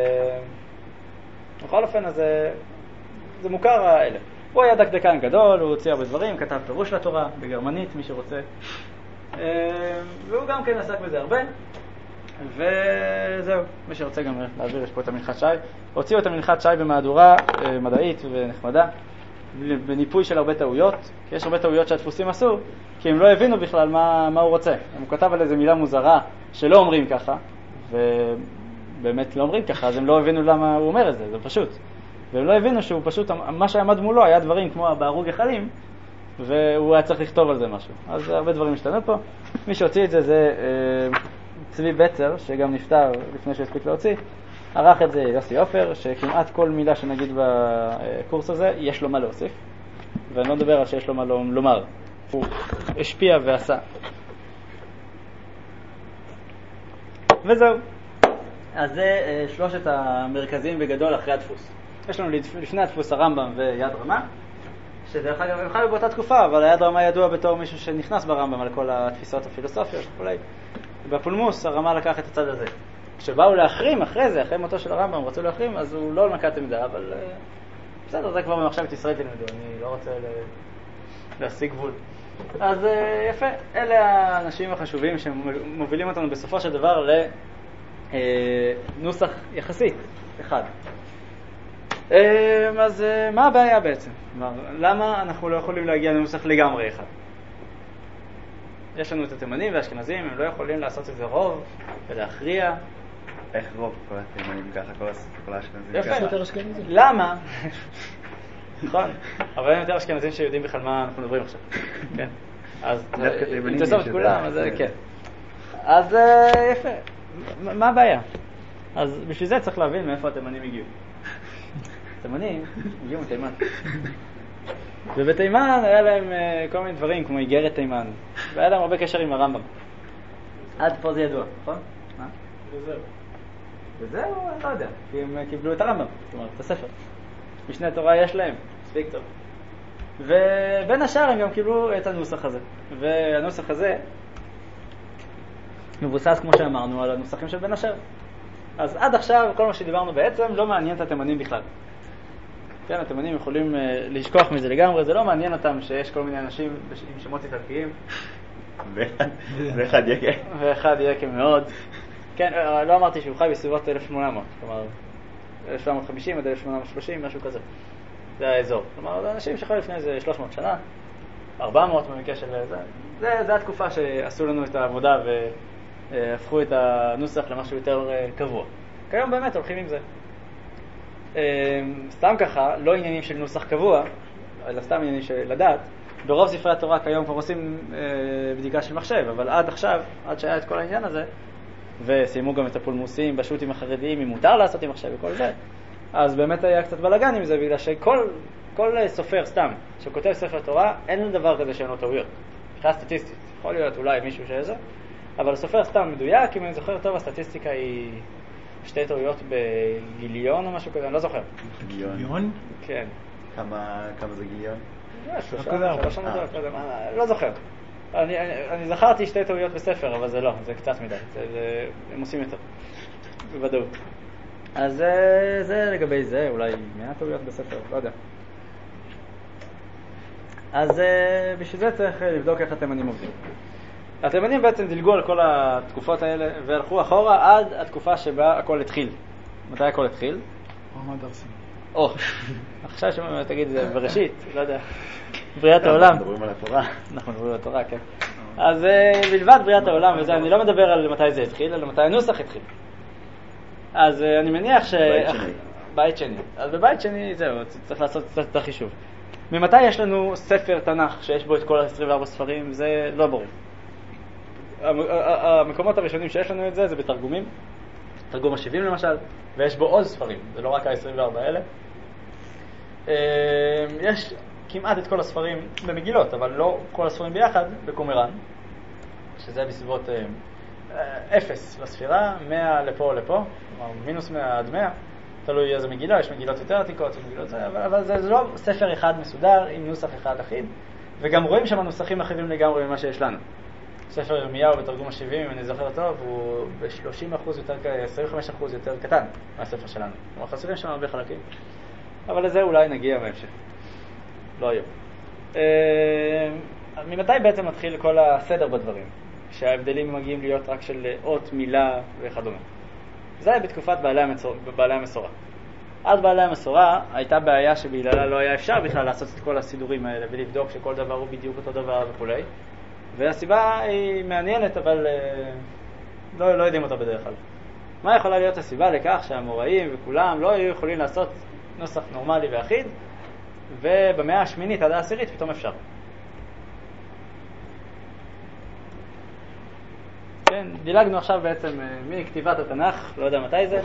בכל אופן, אז זה מוכר האלה. הוא היה דקדקן גדול, הוא הוציא הרבה דברים, כתב פירוש לתורה, בגרמנית, מי שרוצה. והוא גם כן עסק בזה הרבה. וזהו, מי שרוצה גם להעביר, יש פה את המנחת שי. הוציאו את המנחת שי במהדורה מדעית ונחמדה, בניפוי של הרבה טעויות, כי יש הרבה טעויות שהדפוסים עשו, כי הם לא הבינו בכלל מה הוא רוצה. הוא כתב על איזה מילה מוזרה שלא אומרים ככה, באמת לא אומרים ככה, אז הם לא הבינו למה הוא אומר את זה, זה פשוט. והם לא הבינו שהוא פשוט, מה שעמד מולו היה דברים כמו בהרוג גחלים, והוא היה צריך לכתוב על זה משהו. אז הרבה דברים השתנו פה. מי שהוציא את זה זה צבי בצר, שגם נפטר לפני שהספיק להוציא. ערך את זה יוסי אופר, שכמעט כל מילה שנגיד בקורס הזה, יש לו מה להוסיף. ואני לא מדבר על שיש לו מה לומר. הוא השפיע ועשה. וזהו. אז זה שלושת המרכזיים בגדול אחרי הדפוס. יש לנו לפני הדפוס הרמב"ם ויד רמה, שדרך אגב הם חיו באותה תקופה, אבל היד רמה ידוע בתור מישהו שנכנס ברמב"ם על כל התפיסות הפילוסופיות וכולי. בפולמוס הרמה לקח את הצד הזה. כשבאו להחרים אחרי זה, אחרי מותו של הרמב"ם, רצו להחרים, אז הוא לא נקט עמדה, אבל בסדר, זה כבר במחשבת ישראל תלמדו, אני לא רוצה להשיג גבול. אז יפה, אלה האנשים החשובים שמובילים אותנו בסופו של דבר לנוסח יחסית אחד. אז מה הבעיה בעצם? למה אנחנו לא יכולים להגיע לנוסח לגמרי אחד? יש לנו את התימנים והאשכנזים, הם לא יכולים לעשות את זה רוב ולהכריע. איך רוב כל התימנים ככה, כל האשכנזים ככה? יפה, למה? נכון, אבל הם יותר אשכנזים שיודעים בכלל מה אנחנו מדברים עכשיו. כן. אז אם תעשו את כולם, אז כן. אז יפה, מה הבעיה? אז בשביל זה צריך להבין מאיפה התימנים הגיעו. התימנים הגיעו מתימן. ובתימן היה להם כל מיני דברים כמו איגרת תימן, והיה להם הרבה קשר עם הרמב"ם. עד פה זה ידוע, נכון? וזהו, אני לא יודע, כי הם קיבלו את הרמב"ם, זאת אומרת, את הספר. משנה תורה יש להם, ספיק טוב. ובין השאר הם גם קיבלו את הנוסח הזה. והנוסח הזה מבוסס, כמו שאמרנו, על הנוסחים של בן אשר. אז עד עכשיו כל מה שדיברנו בעצם לא מעניין את התימנים בכלל. כן, התימנים יכולים לשכוח מזה לגמרי, זה לא מעניין אותם שיש כל מיני אנשים עם שמות איטלקיים. ואחד יקם. ואחד יקם מאוד. כן, לא אמרתי שהוא חי בסביבות 1800, כלומר 1750 עד 1830, משהו כזה. זה האזור. כלומר, זה אנשים שחיו לפני איזה 300 שנה, 400 במקרה של זה. זה התקופה שעשו לנו את העבודה והפכו את הנוסח למשהו יותר קבוע. כיום באמת הולכים עם זה. סתם ככה, לא עניינים של נוסח קבוע, אלא סתם עניינים של לדעת. ברוב ספרי התורה כיום כבר עושים בדיקה של מחשב, אבל עד עכשיו, עד שהיה את כל העניין הזה, וסיימו גם את הפולמוסים בשו"תים החרדיים, אם מותר לעשות עם מחשב וכל זה, אז באמת היה קצת בלגן עם זה, בגלל שכל סופר סתם שכותב ספר תורה, אין לו דבר כזה שאין לו טעויות. מבחינה סטטיסטית, יכול להיות אולי מישהו שזה, אבל הסופר סתם מדויק, אם אני זוכר טוב, הסטטיסטיקה היא 2 טעויות בגיליון או משהו כזה, אני לא זוכר. גיליון? כן. כמה זה גיליון? 3 לא זוכר. אני זכרתי 2 טעויות בספר, אבל זה לא, זה קצת מדי, הם עושים יותר, בוודאות. אז זה לגבי זה, אולי 100 טעויות בספר, לא יודע. אז בשביל זה צריך לבדוק איך התימנים עובדים. התימנים בעצם דילגו על כל התקופות האלה והלכו אחורה עד התקופה שבה הכל התחיל. מתי הכל התחיל? מעמד ארסי. עכשיו תגיד בראשית, לא יודע. בריאת העולם. אנחנו מדברים על התורה. אנחנו מדברים על התורה, כן. אז בלבד בריאת העולם וזה, אני לא מדבר על מתי זה התחיל, אלא מתי הנוסח התחיל. אז אני מניח ש... בית שני. אז בבית שני, זהו, צריך לעשות קצת את החישוב. ממתי יש לנו ספר תנ"ך שיש בו את כל 24 ספרים, זה לא ברור. המקומות הראשונים שיש לנו את זה, זה בתרגומים. תרגום ה-70 למשל, ויש בו עוד ספרים, זה לא רק ה-24 האלה. יש כמעט את כל הספרים במגילות, אבל לא כל הספרים ביחד בקומראן, שזה בסביבות 0 לספירה, 100 לפה או לפה, כלומר מינוס 100 עד 100, תלוי איזה מגילה, יש מגילות יותר עתיקות, מגילות זה, אבל זה לא ספר אחד מסודר עם נוסח אחד אחיד, וגם רואים שם נוסחים אחרים לגמרי ממה שיש לנו. ספר ירמיהו בתרגום ה-70, אם אני זוכר טוב, הוא ב-30% יותר, 25% יותר קטן מהספר שלנו. כלומר, חסרים שם הרבה חלקים. אבל לזה אולי נגיע בהמשך. לא היום. ממתי בעצם מתחיל כל הסדר בדברים? שההבדלים מגיעים להיות רק של אות, מילה וכדומה. זה היה בתקופת בעלי המסורה. עד בעלי המסורה הייתה בעיה שבגללה לא היה אפשר בכלל לעשות את כל הסידורים האלה ולבדוק שכל דבר הוא בדיוק אותו דבר וכו'. והסיבה היא מעניינת, אבל לא יודעים אותה בדרך כלל. מה יכולה להיות הסיבה לכך שהאמוראים וכולם לא היו יכולים לעשות נוסח נורמלי ואחיד, ובמאה השמינית עד העשירית פתאום אפשר? כן, דילגנו עכשיו בעצם מכתיבת התנ"ך, לא יודע מתי זה.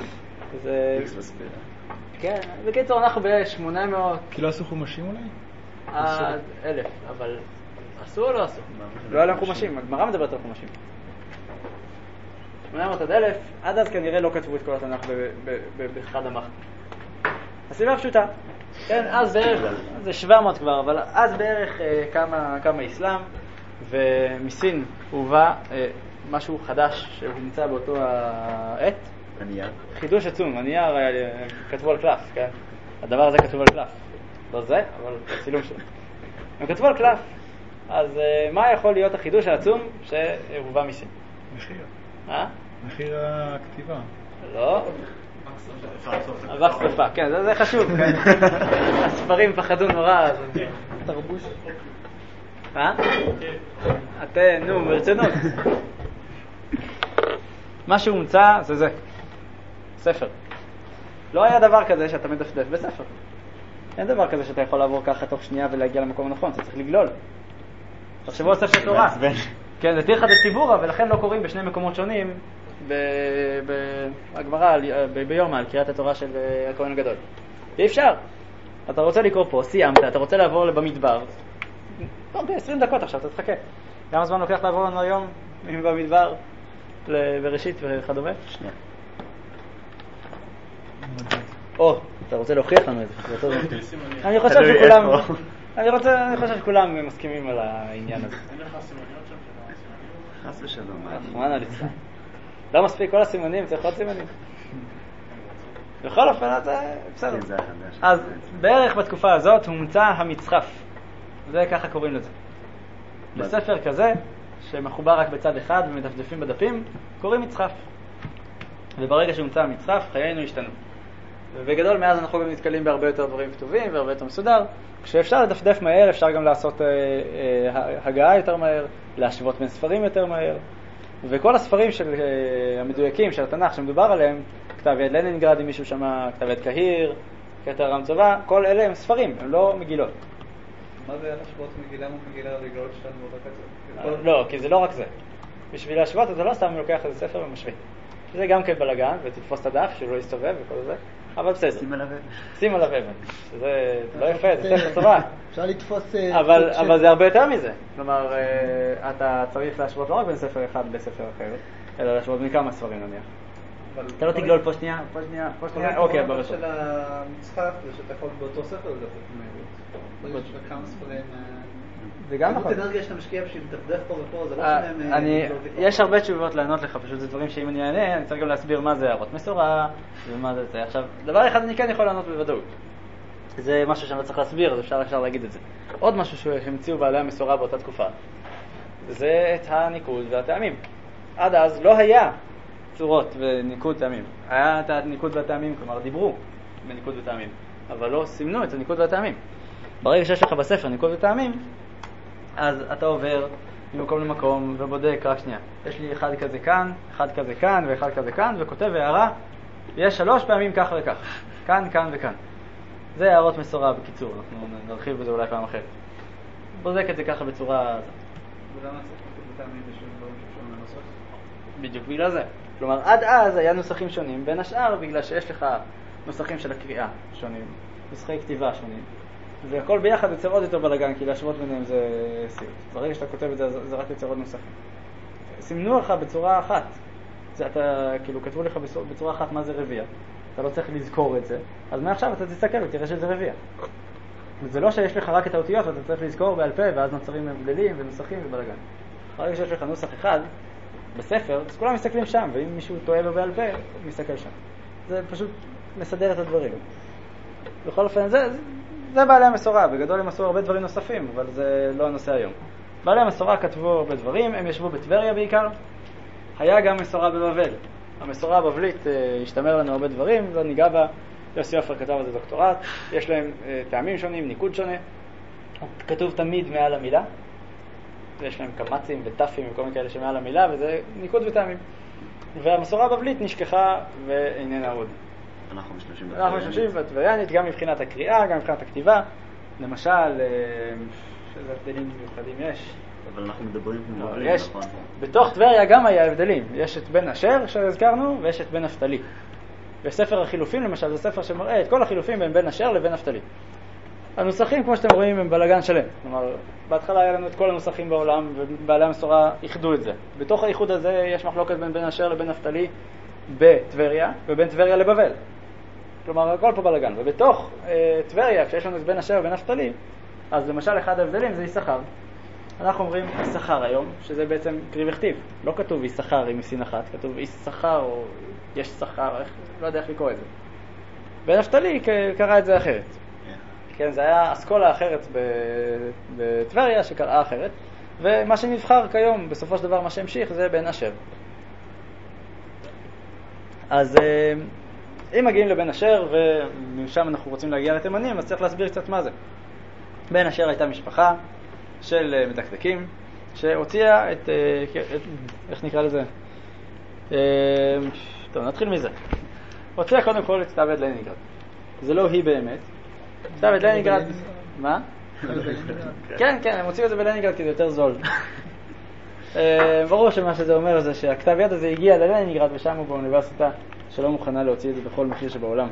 כן, בקיצור אנחנו ב-800... כי לא עשו חומשים אולי? עד 1000, אבל עשו או לא עשו? לא היה להם חומשים, הגמרא מדברת על חומשים. 800 עד 1000, עד אז כנראה לא כתבו את כל התנ"ך באחד המח. הסיבה פשוטה, כן, אז בערך, זה 700 כבר, אבל אז בערך כמה אסלאם, ומסין הובא משהו חדש שהומצא באותו העת. הנייר. חידוש עצום, הנייר כתבו על קלף, כן? הדבר הזה כתוב על קלף. לא זה, אבל הצילום שלו. הם כתבו על קלף. אז מה יכול להיות החידוש העצום שהובא מסין? מחיר. מה? מחיר הכתיבה. לא. אבק שפה, כן, זה חשוב. הספרים פחדו נורא. תרבוש. מה? אתם, נו, ברצינות. מה שהומצא זה. ספר. לא היה דבר כזה שאתה מדפדף בספר. אין דבר כזה שאתה יכול לעבור ככה תוך שנייה ולהגיע למקום הנכון, אתה צריך לגלול. תחשבו על ספר תורה. כן, זה תירחא דציבורא, ולכן לא קוראים בשני מקומות שונים בגמרא ביומא על קריאת התורה של הכהן הגדול. אי אפשר. אתה רוצה לקרוא פה, סיימת, אתה רוצה לעבור במדבר. ב-20 דקות עכשיו, אתה תחכה. כמה זמן לוקח לעבור לנו היום במדבר בראשית וכדומה? שנייה. אתה רוצה להוכיח לנו את זה. אני חושב שכולם מסכימים על העניין הזה. אין לך סימניות שם? חס ושלום. רחמנא ליצלן. לא מספיק כל הסימנים, צריך עוד סימנים. בכל אופן, בסדר. אז בערך בתקופה הזאת הומצא המצחף. זה ככה קוראים לזה. בספר כזה, שמחובר רק בצד אחד ומדפדפים בדפים, קוראים מצחף. וברגע שהומצא המצחף, חיינו השתנו. ובגדול מאז אנחנו גם נתקלים בהרבה יותר דברים כתובים והרבה יותר מסודר. כשאפשר לדפדף מהר, אפשר גם לעשות הגעה יותר מהר, להשוות בין ספרים יותר מהר. וכל הספרים המדויקים של התנ"ך שמדובר עליהם, כתב יד לנינגרד, אם מישהו שמע, כתב יד קהיר, כתר רם צבא, כל אלה הם ספרים, הם לא מגילות. מה זה להשוות מגילה מול מגילה לגלות שלנו באותה כזה? לא, כי זה לא רק זה. בשביל להשוות אתה לא סתם לוקח איזה ספר ומשווה. זה גם כן בלגן, ותתפוס את הדף, שהוא לא יסתובב וכל זה. אבל בסדר. שים עליו אבן. זה לא יפה, זה ספר תורה. אפשר לתפוס... אבל זה הרבה יותר מזה. כלומר, אתה צריך להשוות לא רק בין ספר אחד לספר אחר, אלא להשוות מכמה ספרים נניח. אתה לא תגלול פה שנייה, פה שנייה, אוקיי, ברשת. של המצחף זה שאתה יכול באותו ספר לדפק מהירות. יש לך כמה ספרים... זה גם נכון. אנרגיה שאתה משקיע בשביל לתדף פה ופה, זה לא שונה... יש הרבה תשובות לענות לך, פשוט זה דברים שאם אני אענה, אני צריך גם להסביר מה זה הערות מסורה ומה זה זה. עכשיו, דבר אחד אני כן יכול לענות בוודאות. זה משהו שאני לא צריך להסביר, אז אפשר להגיד את זה. עוד משהו שהמציאו בעלי המסורה באותה תקופה, זה את הניקוד והטעמים. עד אז לא היה צורות וניקוד טעמים. היה את הניקוד והטעמים, כלומר דיברו בניקוד וטעמים, אבל לא סימנו את הניקוד והטעמים. ברגע שיש לך בספר ניקוד וטעמים, אז אתה עובר ממקום למקום ובודק, רק שנייה, יש לי אחד כזה כאן, אחד כזה כאן ואחד כזה כאן, וכותב הערה, יש 3 פעמים כך וכך, כאן, כאן וכאן. זה הערות מסורה בקיצור, אנחנו נרחיב בזה אולי פעם אחרת. בודק את זה ככה בצורה... ולמה צריך ניקוד וטעמים בשביל דברים שקשורים לנוסח? בדיוק בגלל זה. כלומר, עד אז היה נוסחים שונים, בין השאר בגלל שיש לך נוסחים של הקריאה שונים, נוסחי כתיבה שונים. והכל ביחד יוצר עוד יותר בלגן, כי להשוות ביניהם זה סיוט. ברגע שאתה כותב את זה, זה רק יוצר עוד נוסחים. סימנו לך בצורה אחת. אתה, כאילו, כתבו לך בצורה אחת מה זה רביע. אתה לא צריך לזכור את זה. אז מעכשיו אתה תסתכל ותראה שזה רביע. וזה לא שיש לך רק את האותיות, ואתה צריך לזכור בעל פה, ואז נוצרים הבדלים ונוסחים ובלגן. ברגע שיש לך נוסח אחד בספר, אז כולם מסתכלים שם, ואם מישהו טועה לו בעל פה, הוא מסתכל שם. זה פשוט מסדר את הדברים. בכל אופן, זה בעלי המסורה. בגדול הם עשו הרבה דברים נוספים, אבל זה לא הנושא היום. בעלי המסורה כתבו הרבה דברים, הם ישבו בטבריה בעיקר. היה גם מסורה בבבל. המסורה הבבלית השתמר לנו הרבה דברים, לא ניגע בה. יוסי עופר כתב על זה דוקטורט. יש להם טעמים שונים, ניקוד שונה. כתוב תמיד מעל המילה. יש להם קמצים וטפים וכל מיני כאלה שמעל המילה, וזה ניקוד וטעמים. והמסורה הבבלית נשכחה ואיננה עוד. אנחנו משתמשים בטבריאנית גם מבחינת הקריאה, גם מבחינת הכתיבה. למשל, איזה הבדלים מיוחדים יש? אבל אנחנו מדברים כמו בבלי, נכון? בתוך טבריה גם היה הבדלים. יש את בן אשר שהזכרנו, ויש את בן נפתלי. בספר החילופים למשל, זה ספר שמראה את כל החילופים בין בן אשר לבין נפתלי. הנוסחים, כמו שאתם רואים, הם בלגן שלם. כלומר, בהתחלה היה לנו את כל הנוסחים בעולם, ובעלי המסורה איחדו את זה. בתוך האיחוד הזה יש מחלוקת בין בן אשר לבין נפתלי בטבריה, ובין טבריה לבבל. כלומר, הכל פה בלגן. ובתוך טבריה, כשיש לנו את בן אשר ובן נפתלי, אז למשל אחד ההבדלים זה יששכר. אנחנו אומרים יששכר היום, שזה בעצם קריב וכתיב. לא כתוב יששכר עם סין אחת, כתוב יששכר או יש שכר, לא יודע איך לקרוא את זה. בנפתלי קרא את זה אחרת. כן, זה היה אסכולה אחרת בטבריה שקראה אחרת, ומה שנבחר כיום, בסופו של דבר מה שהמשיך, זה בן אשר. אז אם מגיעים לבן אשר, ומשם אנחנו רוצים להגיע לתימנים, אז צריך להסביר קצת מה זה. בן אשר הייתה משפחה של מדקדקים, שהוציאה את איך נקרא לזה? טוב, נתחיל מזה. הוציאה קודם כל את כתב יד לנינגרד. זה לא היא באמת. כתב יד לנינגרד... מה? כן, כן, הם הוציאו את זה בלנינגרד כי זה יותר זול. ברור שמה שזה אומר זה שהכתב יד הזה הגיע ללנינגרד ושם הוא באוניברסיטה שלא מוכנה להוציא את זה בכל מחיר שבעולם.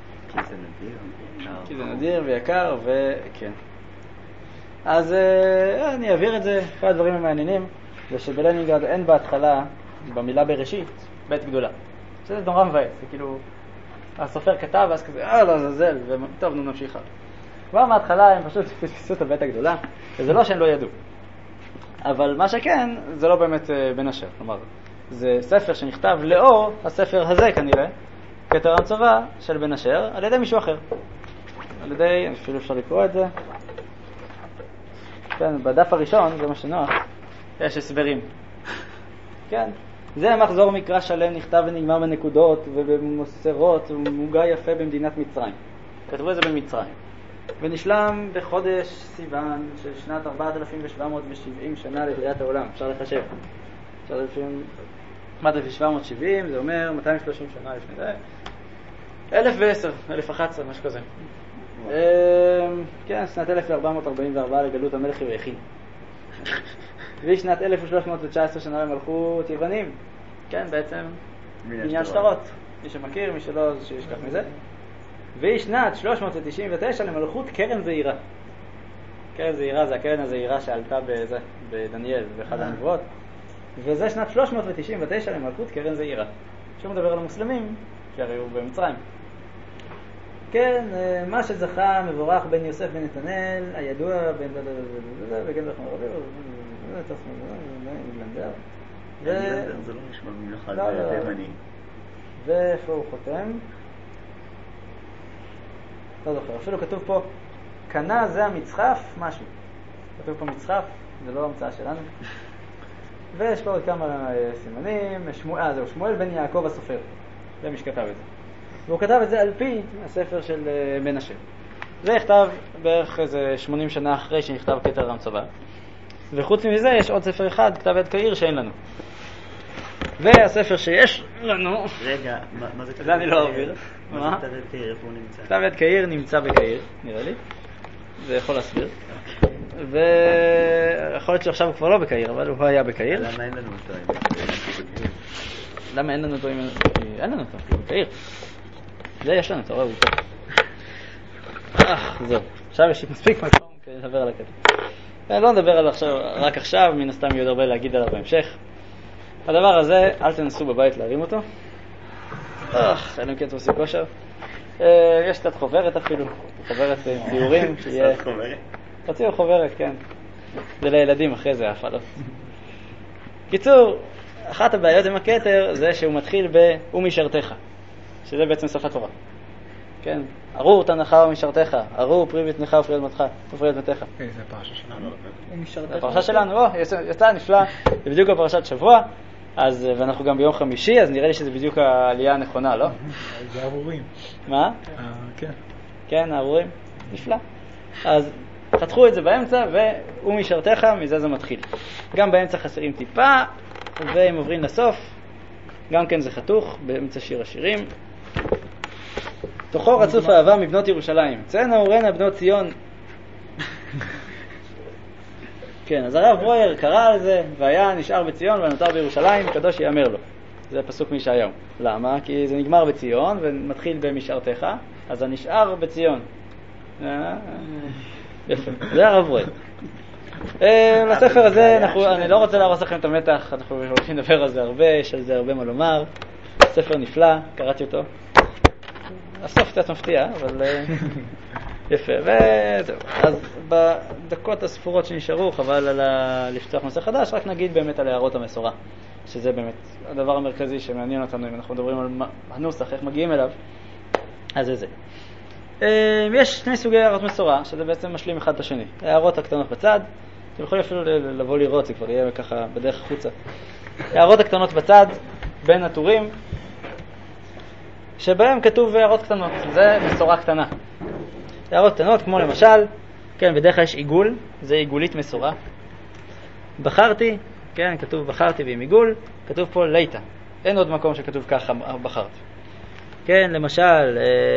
כי זה נדיר ויקר וכן. אז אני אעביר את זה. אחד הדברים המעניינים זה שבלנינגרד אין בהתחלה במילה בראשית בית גדולה. שזה נורא מבאס, זה כאילו הסופר כתב ואז כזה לא זזל וטוב נו נמשיך. כבר מההתחלה הם פשוט פספסו את הבית הגדולה וזה לא שהם לא ידעו. אבל מה שכן זה לא באמת בן אשר, כלומר זה ספר שנכתב לאור הספר הזה כנראה כתר המצווה של בן אשר על ידי מישהו אחר, על ידי, אפילו אפשר לקרוא את זה כן, בדף הראשון זה מה שנוח יש הסברים כן, זה מחזור מקרא שלם נכתב ונגמר בנקודות ובמוסרות ומוגה יפה במדינת מצרים, כתבו את זה במצרים ונשלם בחודש סיוון של שנת 4770 שנה לבריאת העולם. אפשר לחשב. אפשר לפעמים 1770, זה אומר 230 שנה לפני זה. 1010, 1011, משהו כזה. כן, שנת 1444 לגלות המלך ויכין. והיא שנת 1319 שנה למלכות יוונים. כן, בעצם עניין שטרות. מי שמכיר, מי שלא, שישכח מזה. והיא שנת 399 למלכות קרן זעירה. קרן זעירה זה הקרן הזעירה שעלתה בדניאל באחד הנבואות. וזה שנת 399 למלכות קרן זעירה. שהוא מדבר על המוסלמים, שהרי הוא במצרים. כן, מה שזכה מבורך בן יוסף בן נתנאל, הידוע בן וגם לכם רבי, זה לא נשמע במיוחד תימני. ואיפה הוא חותם? לא זוכר, אפילו כתוב פה קנה זה המצחף, משהו. כתוב פה מצחף, זה לא המצאה שלנו. ויש פה עוד כמה סימנים. זהו, שמואל בן יעקב הסופר. זה מי שכתב את זה. והוא כתב את זה על פי הספר של בן אשר. זה נכתב בערך איזה 80 שנה אחרי שנכתב כתר המצווה. וחוץ מזה יש עוד ספר אחד, כתב יד קהיר, שאין לנו. והספר שיש לנו... רגע, מה זה כתב? זה אני לא אעביר. מה זה כתב יד קהיר? איפה הוא נמצא? כתב יד קהיר נמצא בקהיר, נראה לי. זה יכול להסביר. ויכול להיות שעכשיו הוא כבר לא בקהיר, אבל הוא היה בקהיר. למה אין לנו אותו? למה אין לנו אותו? אין לנו אותו, הוא בקהיר. זה יש לנו, אתה רואה, הוא פה. זהו. עכשיו יש מספיק מקום כדי לדבר על הקטע. לא נדבר על רק עכשיו, מן הסתם יהיה עוד הרבה להגיד עליו בהמשך. הדבר הזה, אל תנסו בבית להרים אותו. אין לנו כן תעשי כושר. יש קצת חוברת אפילו, חוברת עם ציורים. קצת חוברת? תוציאו חוברת, כן. זה לילדים אחרי זה, ההפעלות. קיצור, אחת הבעיות עם הכתר זה שהוא מתחיל ב"אום משרתך", שזה בעצם סוף התורה. כן, ארור תנך ומשרתך, ארור פרי בטנך ופרי אדמתך ופרי אדמתך. זה הפרשה שלנו. הפרשה שלנו, יצא נפלא, זה בדיוק הפרשת שבוע, ואנחנו גם ביום חמישי, אז נראה לי שזה בדיוק העלייה הנכונה, לא? זה ארורים. מה? כן. כן, הארורים, נפלא. אז חתכו את זה באמצע, והוא משרתך, מזה זה מתחיל. גם באמצע חסרים טיפה, והם עוברים לסוף, גם כן זה חתוך באמצע שיר השירים. תוכו רצוף אהבה מבנות ירושלים, צאנה אורנה בנות ציון. כן, אז הרב ברויר קרא על זה, והיה נשאר בציון ונותר בירושלים, קדוש יאמר לו. זה פסוק מישעיהו. למה? כי זה נגמר בציון ומתחיל במשארתך, אז הנשאר בציון. יפה, זה הרב ברויר. לספר הזה, אני לא רוצה להרוס לכם את המתח, אנחנו הולכים לדבר על זה הרבה, יש על זה הרבה מה לומר. ספר נפלא, קראתי אותו. הסוף קצת מפתיע, אבל יפה, וזהו. אז בדקות הספורות שנשארו, חבל על לפתוח נושא חדש, רק נגיד באמת על הערות המסורה, שזה באמת הדבר המרכזי שמעניין אותנו אם אנחנו מדברים על הנוסח, איך מגיעים אליו, אז זה. יש שני סוגי הערות מסורה, שזה בעצם משלים אחד את השני. הערות הקטנות בצד, אתם יכולים אפילו לבוא לראות, זה כבר יהיה ככה בדרך החוצה. הערות הקטנות בצד, בין הטורים, שבהם כתוב הערות קטנות, זה מסורה קטנה. הערות קטנות כמו למשל, כן, בדרך כלל יש עיגול, זה עיגולית מסורה. בחרתי, כן, כתוב בחרתי ועם עיגול, כתוב פה ליטה. אין עוד מקום שכתוב ככה בחרתי. כן, למשל,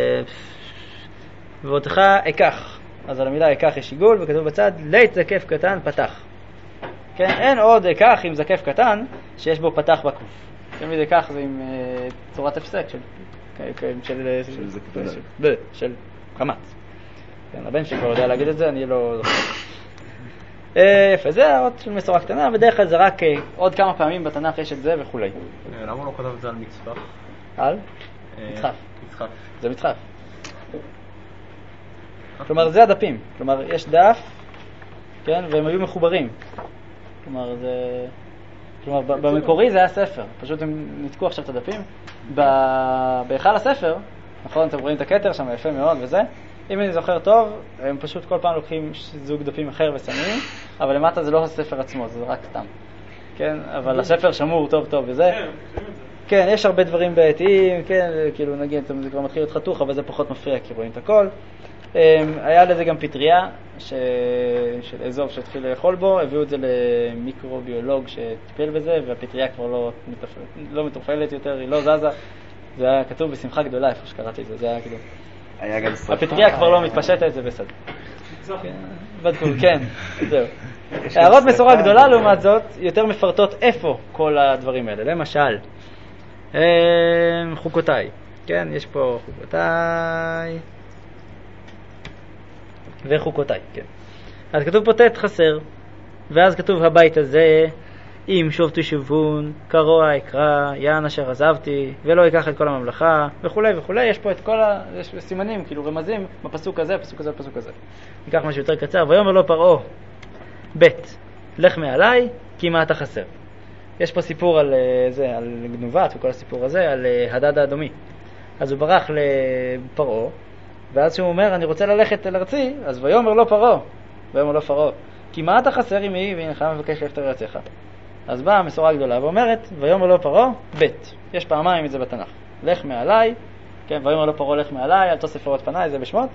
ואותך אקח. אז על המילה אקח יש עיגול, וכתוב בצד לית זקף קטן פתח. כן, אין עוד אקח עם זקף קטן שיש בו פתח בקוף. תמיד אקח זה עם צורת הפסק של חמץ. כן, הבן שכבר יודע להגיד את זה, אני לא זוכר. יפה, זה הערות של מסורה קטנה, בדרך כלל זה רק עוד כמה פעמים בתנ"ך יש את זה וכו'. למה הוא לא כתב את זה על מצפח? על? מצחף. מצחף. זה מצחף. כלומר, זה הדפים. כלומר, יש דף, כן, והם היו מחוברים. כלומר, זה... כלומר, במקורי זה היה ספר. פשוט הם ניתקו עכשיו את הדפים. בהיכל הספר, נכון, אתם רואים את הכתר שם, יפה מאוד וזה. אם אני זוכר טוב, הם פשוט כל פעם לוקחים זוג דפים אחר ושמים, אבל למטה זה לא הספר עצמו, זה רק סתם. כן, אבל הספר שמור טוב טוב וזה. כן, יש הרבה דברים בעייתיים, כן, כאילו נגיד, זה כבר מתחיל להיות חתוך, אבל זה פחות מפריע, כי רואים את הכל. היה לזה גם פטריה של אזוב שהתחיל לאכול בו, הביאו את זה למיקרוביולוג שטיפל בזה, והפטריה כבר לא מתופעלת יותר, היא לא זזה. זה היה כתוב בשמחה גדולה איפה שקראתי את זה, זה היה כאילו... הפטריה כבר לא מתפשטת, זה בסדר. בדקו, כן, זהו. הערות מסורה גדולה לעומת זאת, יותר מפרטות איפה כל הדברים האלה. למשל, חוקותיי. כן, יש פה חוקותיי. וחוקותיי, כן. אז כתוב פה תת חסר, ואז כתוב הבית הזה, אם שוב תשובון, קרוע אקרא, יען אשר עזבתי, ולא ייקח את כל הממלכה, וכו' וכו'. יש פה את כל הסימנים, כאילו רמזים, בפסוק הזה, פסוק הזה, פסוק הזה. ניקח משהו יותר קצר, ויאמר לו פרעה, בית, לך מעליי, כי מה אתה חסר. יש פה סיפור על זה, על גנובת וכל הסיפור הזה, על הדד האדומי. אז הוא ברח לפרעה, ואז שהוא אומר, אני רוצה ללכת אל ארצי, אז ויאמר לו פרעה, כי מה אתה חסר עמי, והנך מבקש לפתור ארציך. אז באה המסורה הגדולה ואומרת, ויאמר לו פרעה, בית. יש פעמיים את זה בתנ"ך. לך מעליי, כן, ויאמר לו פרעה, לך מעליי, אל תוסיף עוד פניי, זה בשמות.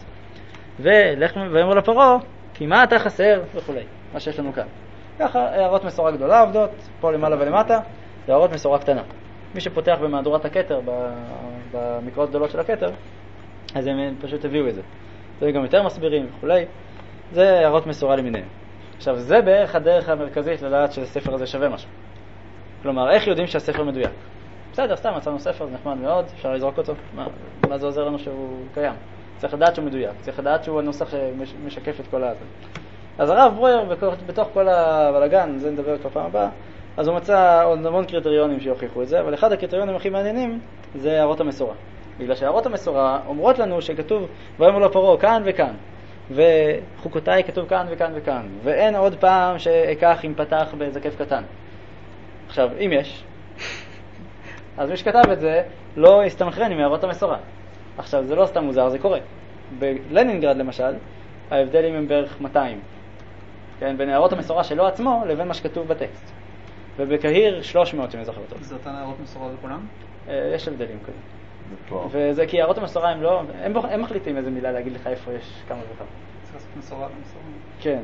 ויאמר לו פרעה, כי מה אתה חסר, וכו'. מה שיש לנו כאן. ככה, הערות מסורה גדולה עובדות, פה למעלה ולמטה, זה הערות מסורה קטנה. מי שפותח במהדורת הכתר, במקרות גדולות של הכתר, אז הם פשוט הביאו את זה. זה גם יותר מסבירים וכו'. זה הערות מסורה למיניהם. עכשיו, זה בערך הדרך המרכזית לדעת שהספר הזה שווה משהו. כלומר, איך יודעים שהספר מדויק? בסדר, סתם מצאנו ספר, זה נחמד מאוד, אפשר לזרוק אותו. מה זה עוזר לנו שהוא קיים? צריך לדעת שהוא מדויק, צריך לדעת שהוא הנוסח שמשקף את כל הזה. אז הרב ברויר, בתוך כל הבלגן, זה נדבר כבר פעם הבאה, אז הוא מצא עוד המון קריטריונים שיוכיחו את זה, אבל אחד הקריטריונים הכי מעניינים זה הערות המסורה. בגלל שהערות המסורה אומרות לנו שכתוב, ויאמר לו פרעה כאן וכאן. וחוקותיי כתוב כאן וכאן וכאן, ואין עוד פעם שאקח אם פתח בזקף קטן. עכשיו, אם יש, אז מי שכתב את זה לא הסתמכרן עם הערות המסורה. עכשיו, זה לא סתם מוזר, זה קורה. בלנינגרד למשל, ההבדלים הם בערך 200. כן, בין הערות המסורה שלו עצמו לבין מה שכתוב בטקסט. ובקהיר 300, אם אני זוכר טוב. זה אותן הערות מסורה לכולם? יש הבדלים כזה. וזה כי הערות המסורה הם לא, הם מחליטים איזה מילה להגיד לך איפה יש כמה וכמה. צריך לעשות מסורה. כן.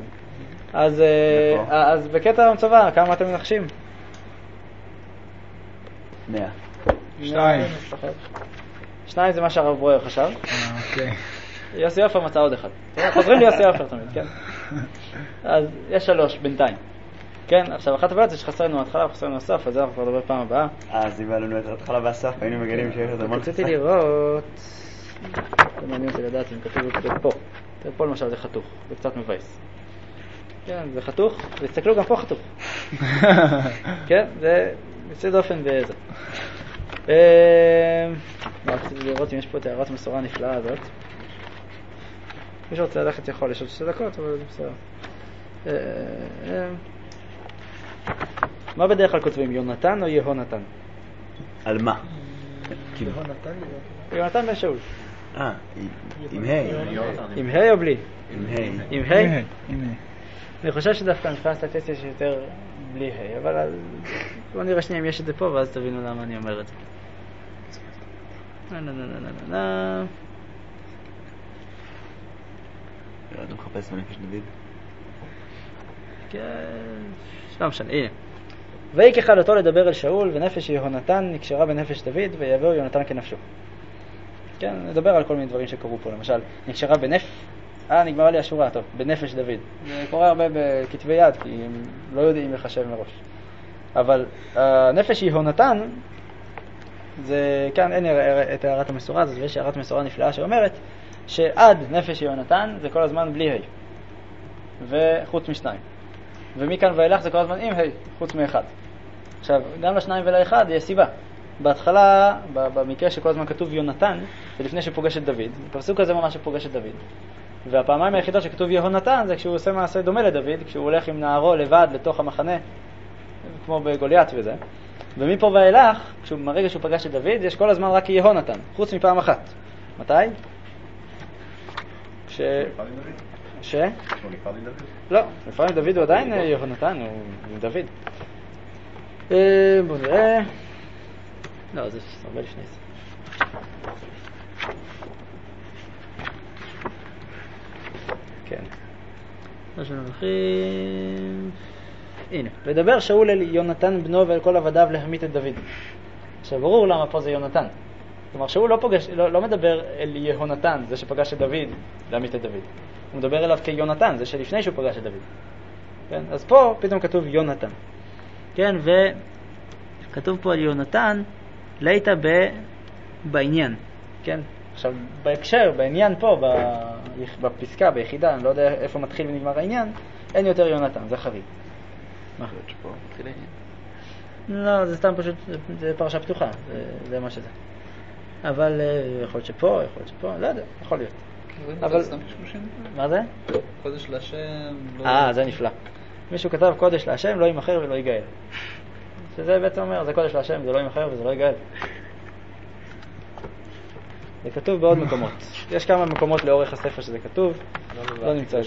אז בקטע המצווה, כמה אתם מנחשים? 100. 2 זה מה שהרב ברויר חשב. אוקיי. יוסי עופר מצא עוד אחד. חוזרים ליוסי עופר תמיד, כן? אז יש 3 בינתיים. כן, עכשיו אחת הבעיות זה שחסרנו התחלה וחסרנו הסוף, אז זה אנחנו כבר נדבר פעם הבאה. אז אם היה לנו את ההתחלה והסוף, היינו מגלים שיש את המון רציתי לראות, זה מעניין אותי לדעת אם כתוב פה. פה למשל זה חתוך, זה קצת מבייס. כן, זה חתוך, והסתכלו גם פה חתוך. כן, זה יוצא דופן באיזה. רציתי לראות אם יש פה את הערת מסורה הנפלאה הזאת. מי שרוצה ללכת יכול, יש עוד 2 דקות, אבל זה בסדר. מה בדרך כלל כותבים, יונתן או יהונתן? על מה? יונתן בן שאול. עם ה'. עם ה' או בלי? עם ה'. עם ה'? אני חושב שדווקא מבחינה סטטיסטית יש יותר בלי ה', אבל בוא נראה שנייה אם יש את זה פה ואז תבינו למה אני אומר את זה. אתה מחפש בנפש דוד? כן, לא משנה, הנה. ויקח אותו לדבר אל שאול, ונפש יהונתן נקשרה בנפש דוד, ויבוא יונתן כנפשו. כן, נדבר על כל מיני דברים שקרו פה, למשל, נקשרה נגמרה לי השורה, טוב, בנפש דוד. זה קורה הרבה בכתבי יד, כי הם לא יודעים לחשב מראש. אבל נפש יהונתן, זה, כאן אין את הערת המסורה הזאת, ויש הערת מסורה נפלאה שאומרת, שעד נפש יהונתן זה כל הזמן בלי ה' וחוץ מ2. ומכאן ואילך זה כל הזמן עם ה' חוץ מ1. עכשיו, גם ל2 ול1 יש סיבה. בהתחלה, במקרה שכל הזמן כתוב יונתן, זה לפני שפוגש את דוד. הפסוק הזה ממש שפוגש את דוד. והפעמיים היחידות שכתוב יהונתן זה כשהוא עושה מעשה דומה לדוד, כשהוא הולך עם נערו לבד לתוך המחנה, כמו בגוליית וזה. ומפה ואילך, מהרגע שהוא פגש את דוד, יש כל הזמן רק יהונתן, חוץ מפעם אחת. מתי? לא, לפעמים דוד הוא עדיין יהונתן, הוא דוד. בוא נראה. לא, זה הרבה לפני זה. כן. הנה, ודבר שאול אל יונתן בנו ואל כל עבדיו להמית את דוד. עכשיו ברור למה פה זה יונתן. כלומר שאול לא מדבר אל יהונתן, זה שפגש את דוד, להמית את דוד. הוא מדבר אליו כיונתן, זה שלפני שהוא פגש את דוד. כן? אז פה פתאום כתוב יונתן. כן, וכתוב פה על יונתן, ליטה בעניין. כן? עכשיו, בהקשר, בעניין פה, בפסקה, ביחידה, אני לא יודע איפה מתחיל ונגמר העניין, אין יותר יונתן, זה חריג. מה? שפה מתחיל העניין? לא, זה סתם פשוט, זה פרשה פתוחה, זה מה שזה. אבל יכול להיות שפה, לא יודע, יכול להיות. אבל מה זה? קודש להשם. זה נפלא. מישהו כתב קודש להשם לא ימחר ולא יגאל. שזה בעצם אומר, זה קודש להשם, זה לא ימחר וזה לא יגאל. זה כתוב בעוד מקומות. יש כמה מקומות לאורך הספר שזה כתוב, לא נמצא.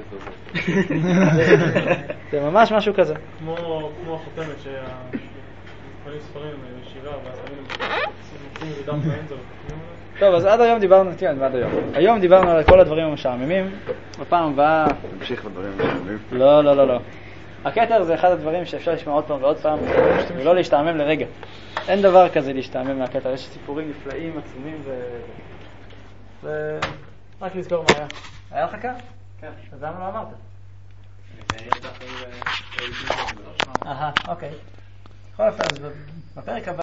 זה ממש משהו כזה. כמו החותמת שמפעלים ספרים שירה ואז מוצאים את זה דם באמצע. טוב, אז עד היום דיברנו, היום דיברנו על כל הדברים המשעממים. בפעם הבאה... נמשיך בדברים המשעממים. לא. הכתר זה אחד הדברים שאפשר לשמוע עוד פעם ועוד פעם, ולא להשתעמם לרגע. אין דבר כזה להשתעמם מהכתר. יש סיפורים נפלאים, עצומים רק לזכור מה היה. היה לך כך? כן. אז למה לא אמרת? אוקיי. בכל אופן, אז בפרק הבא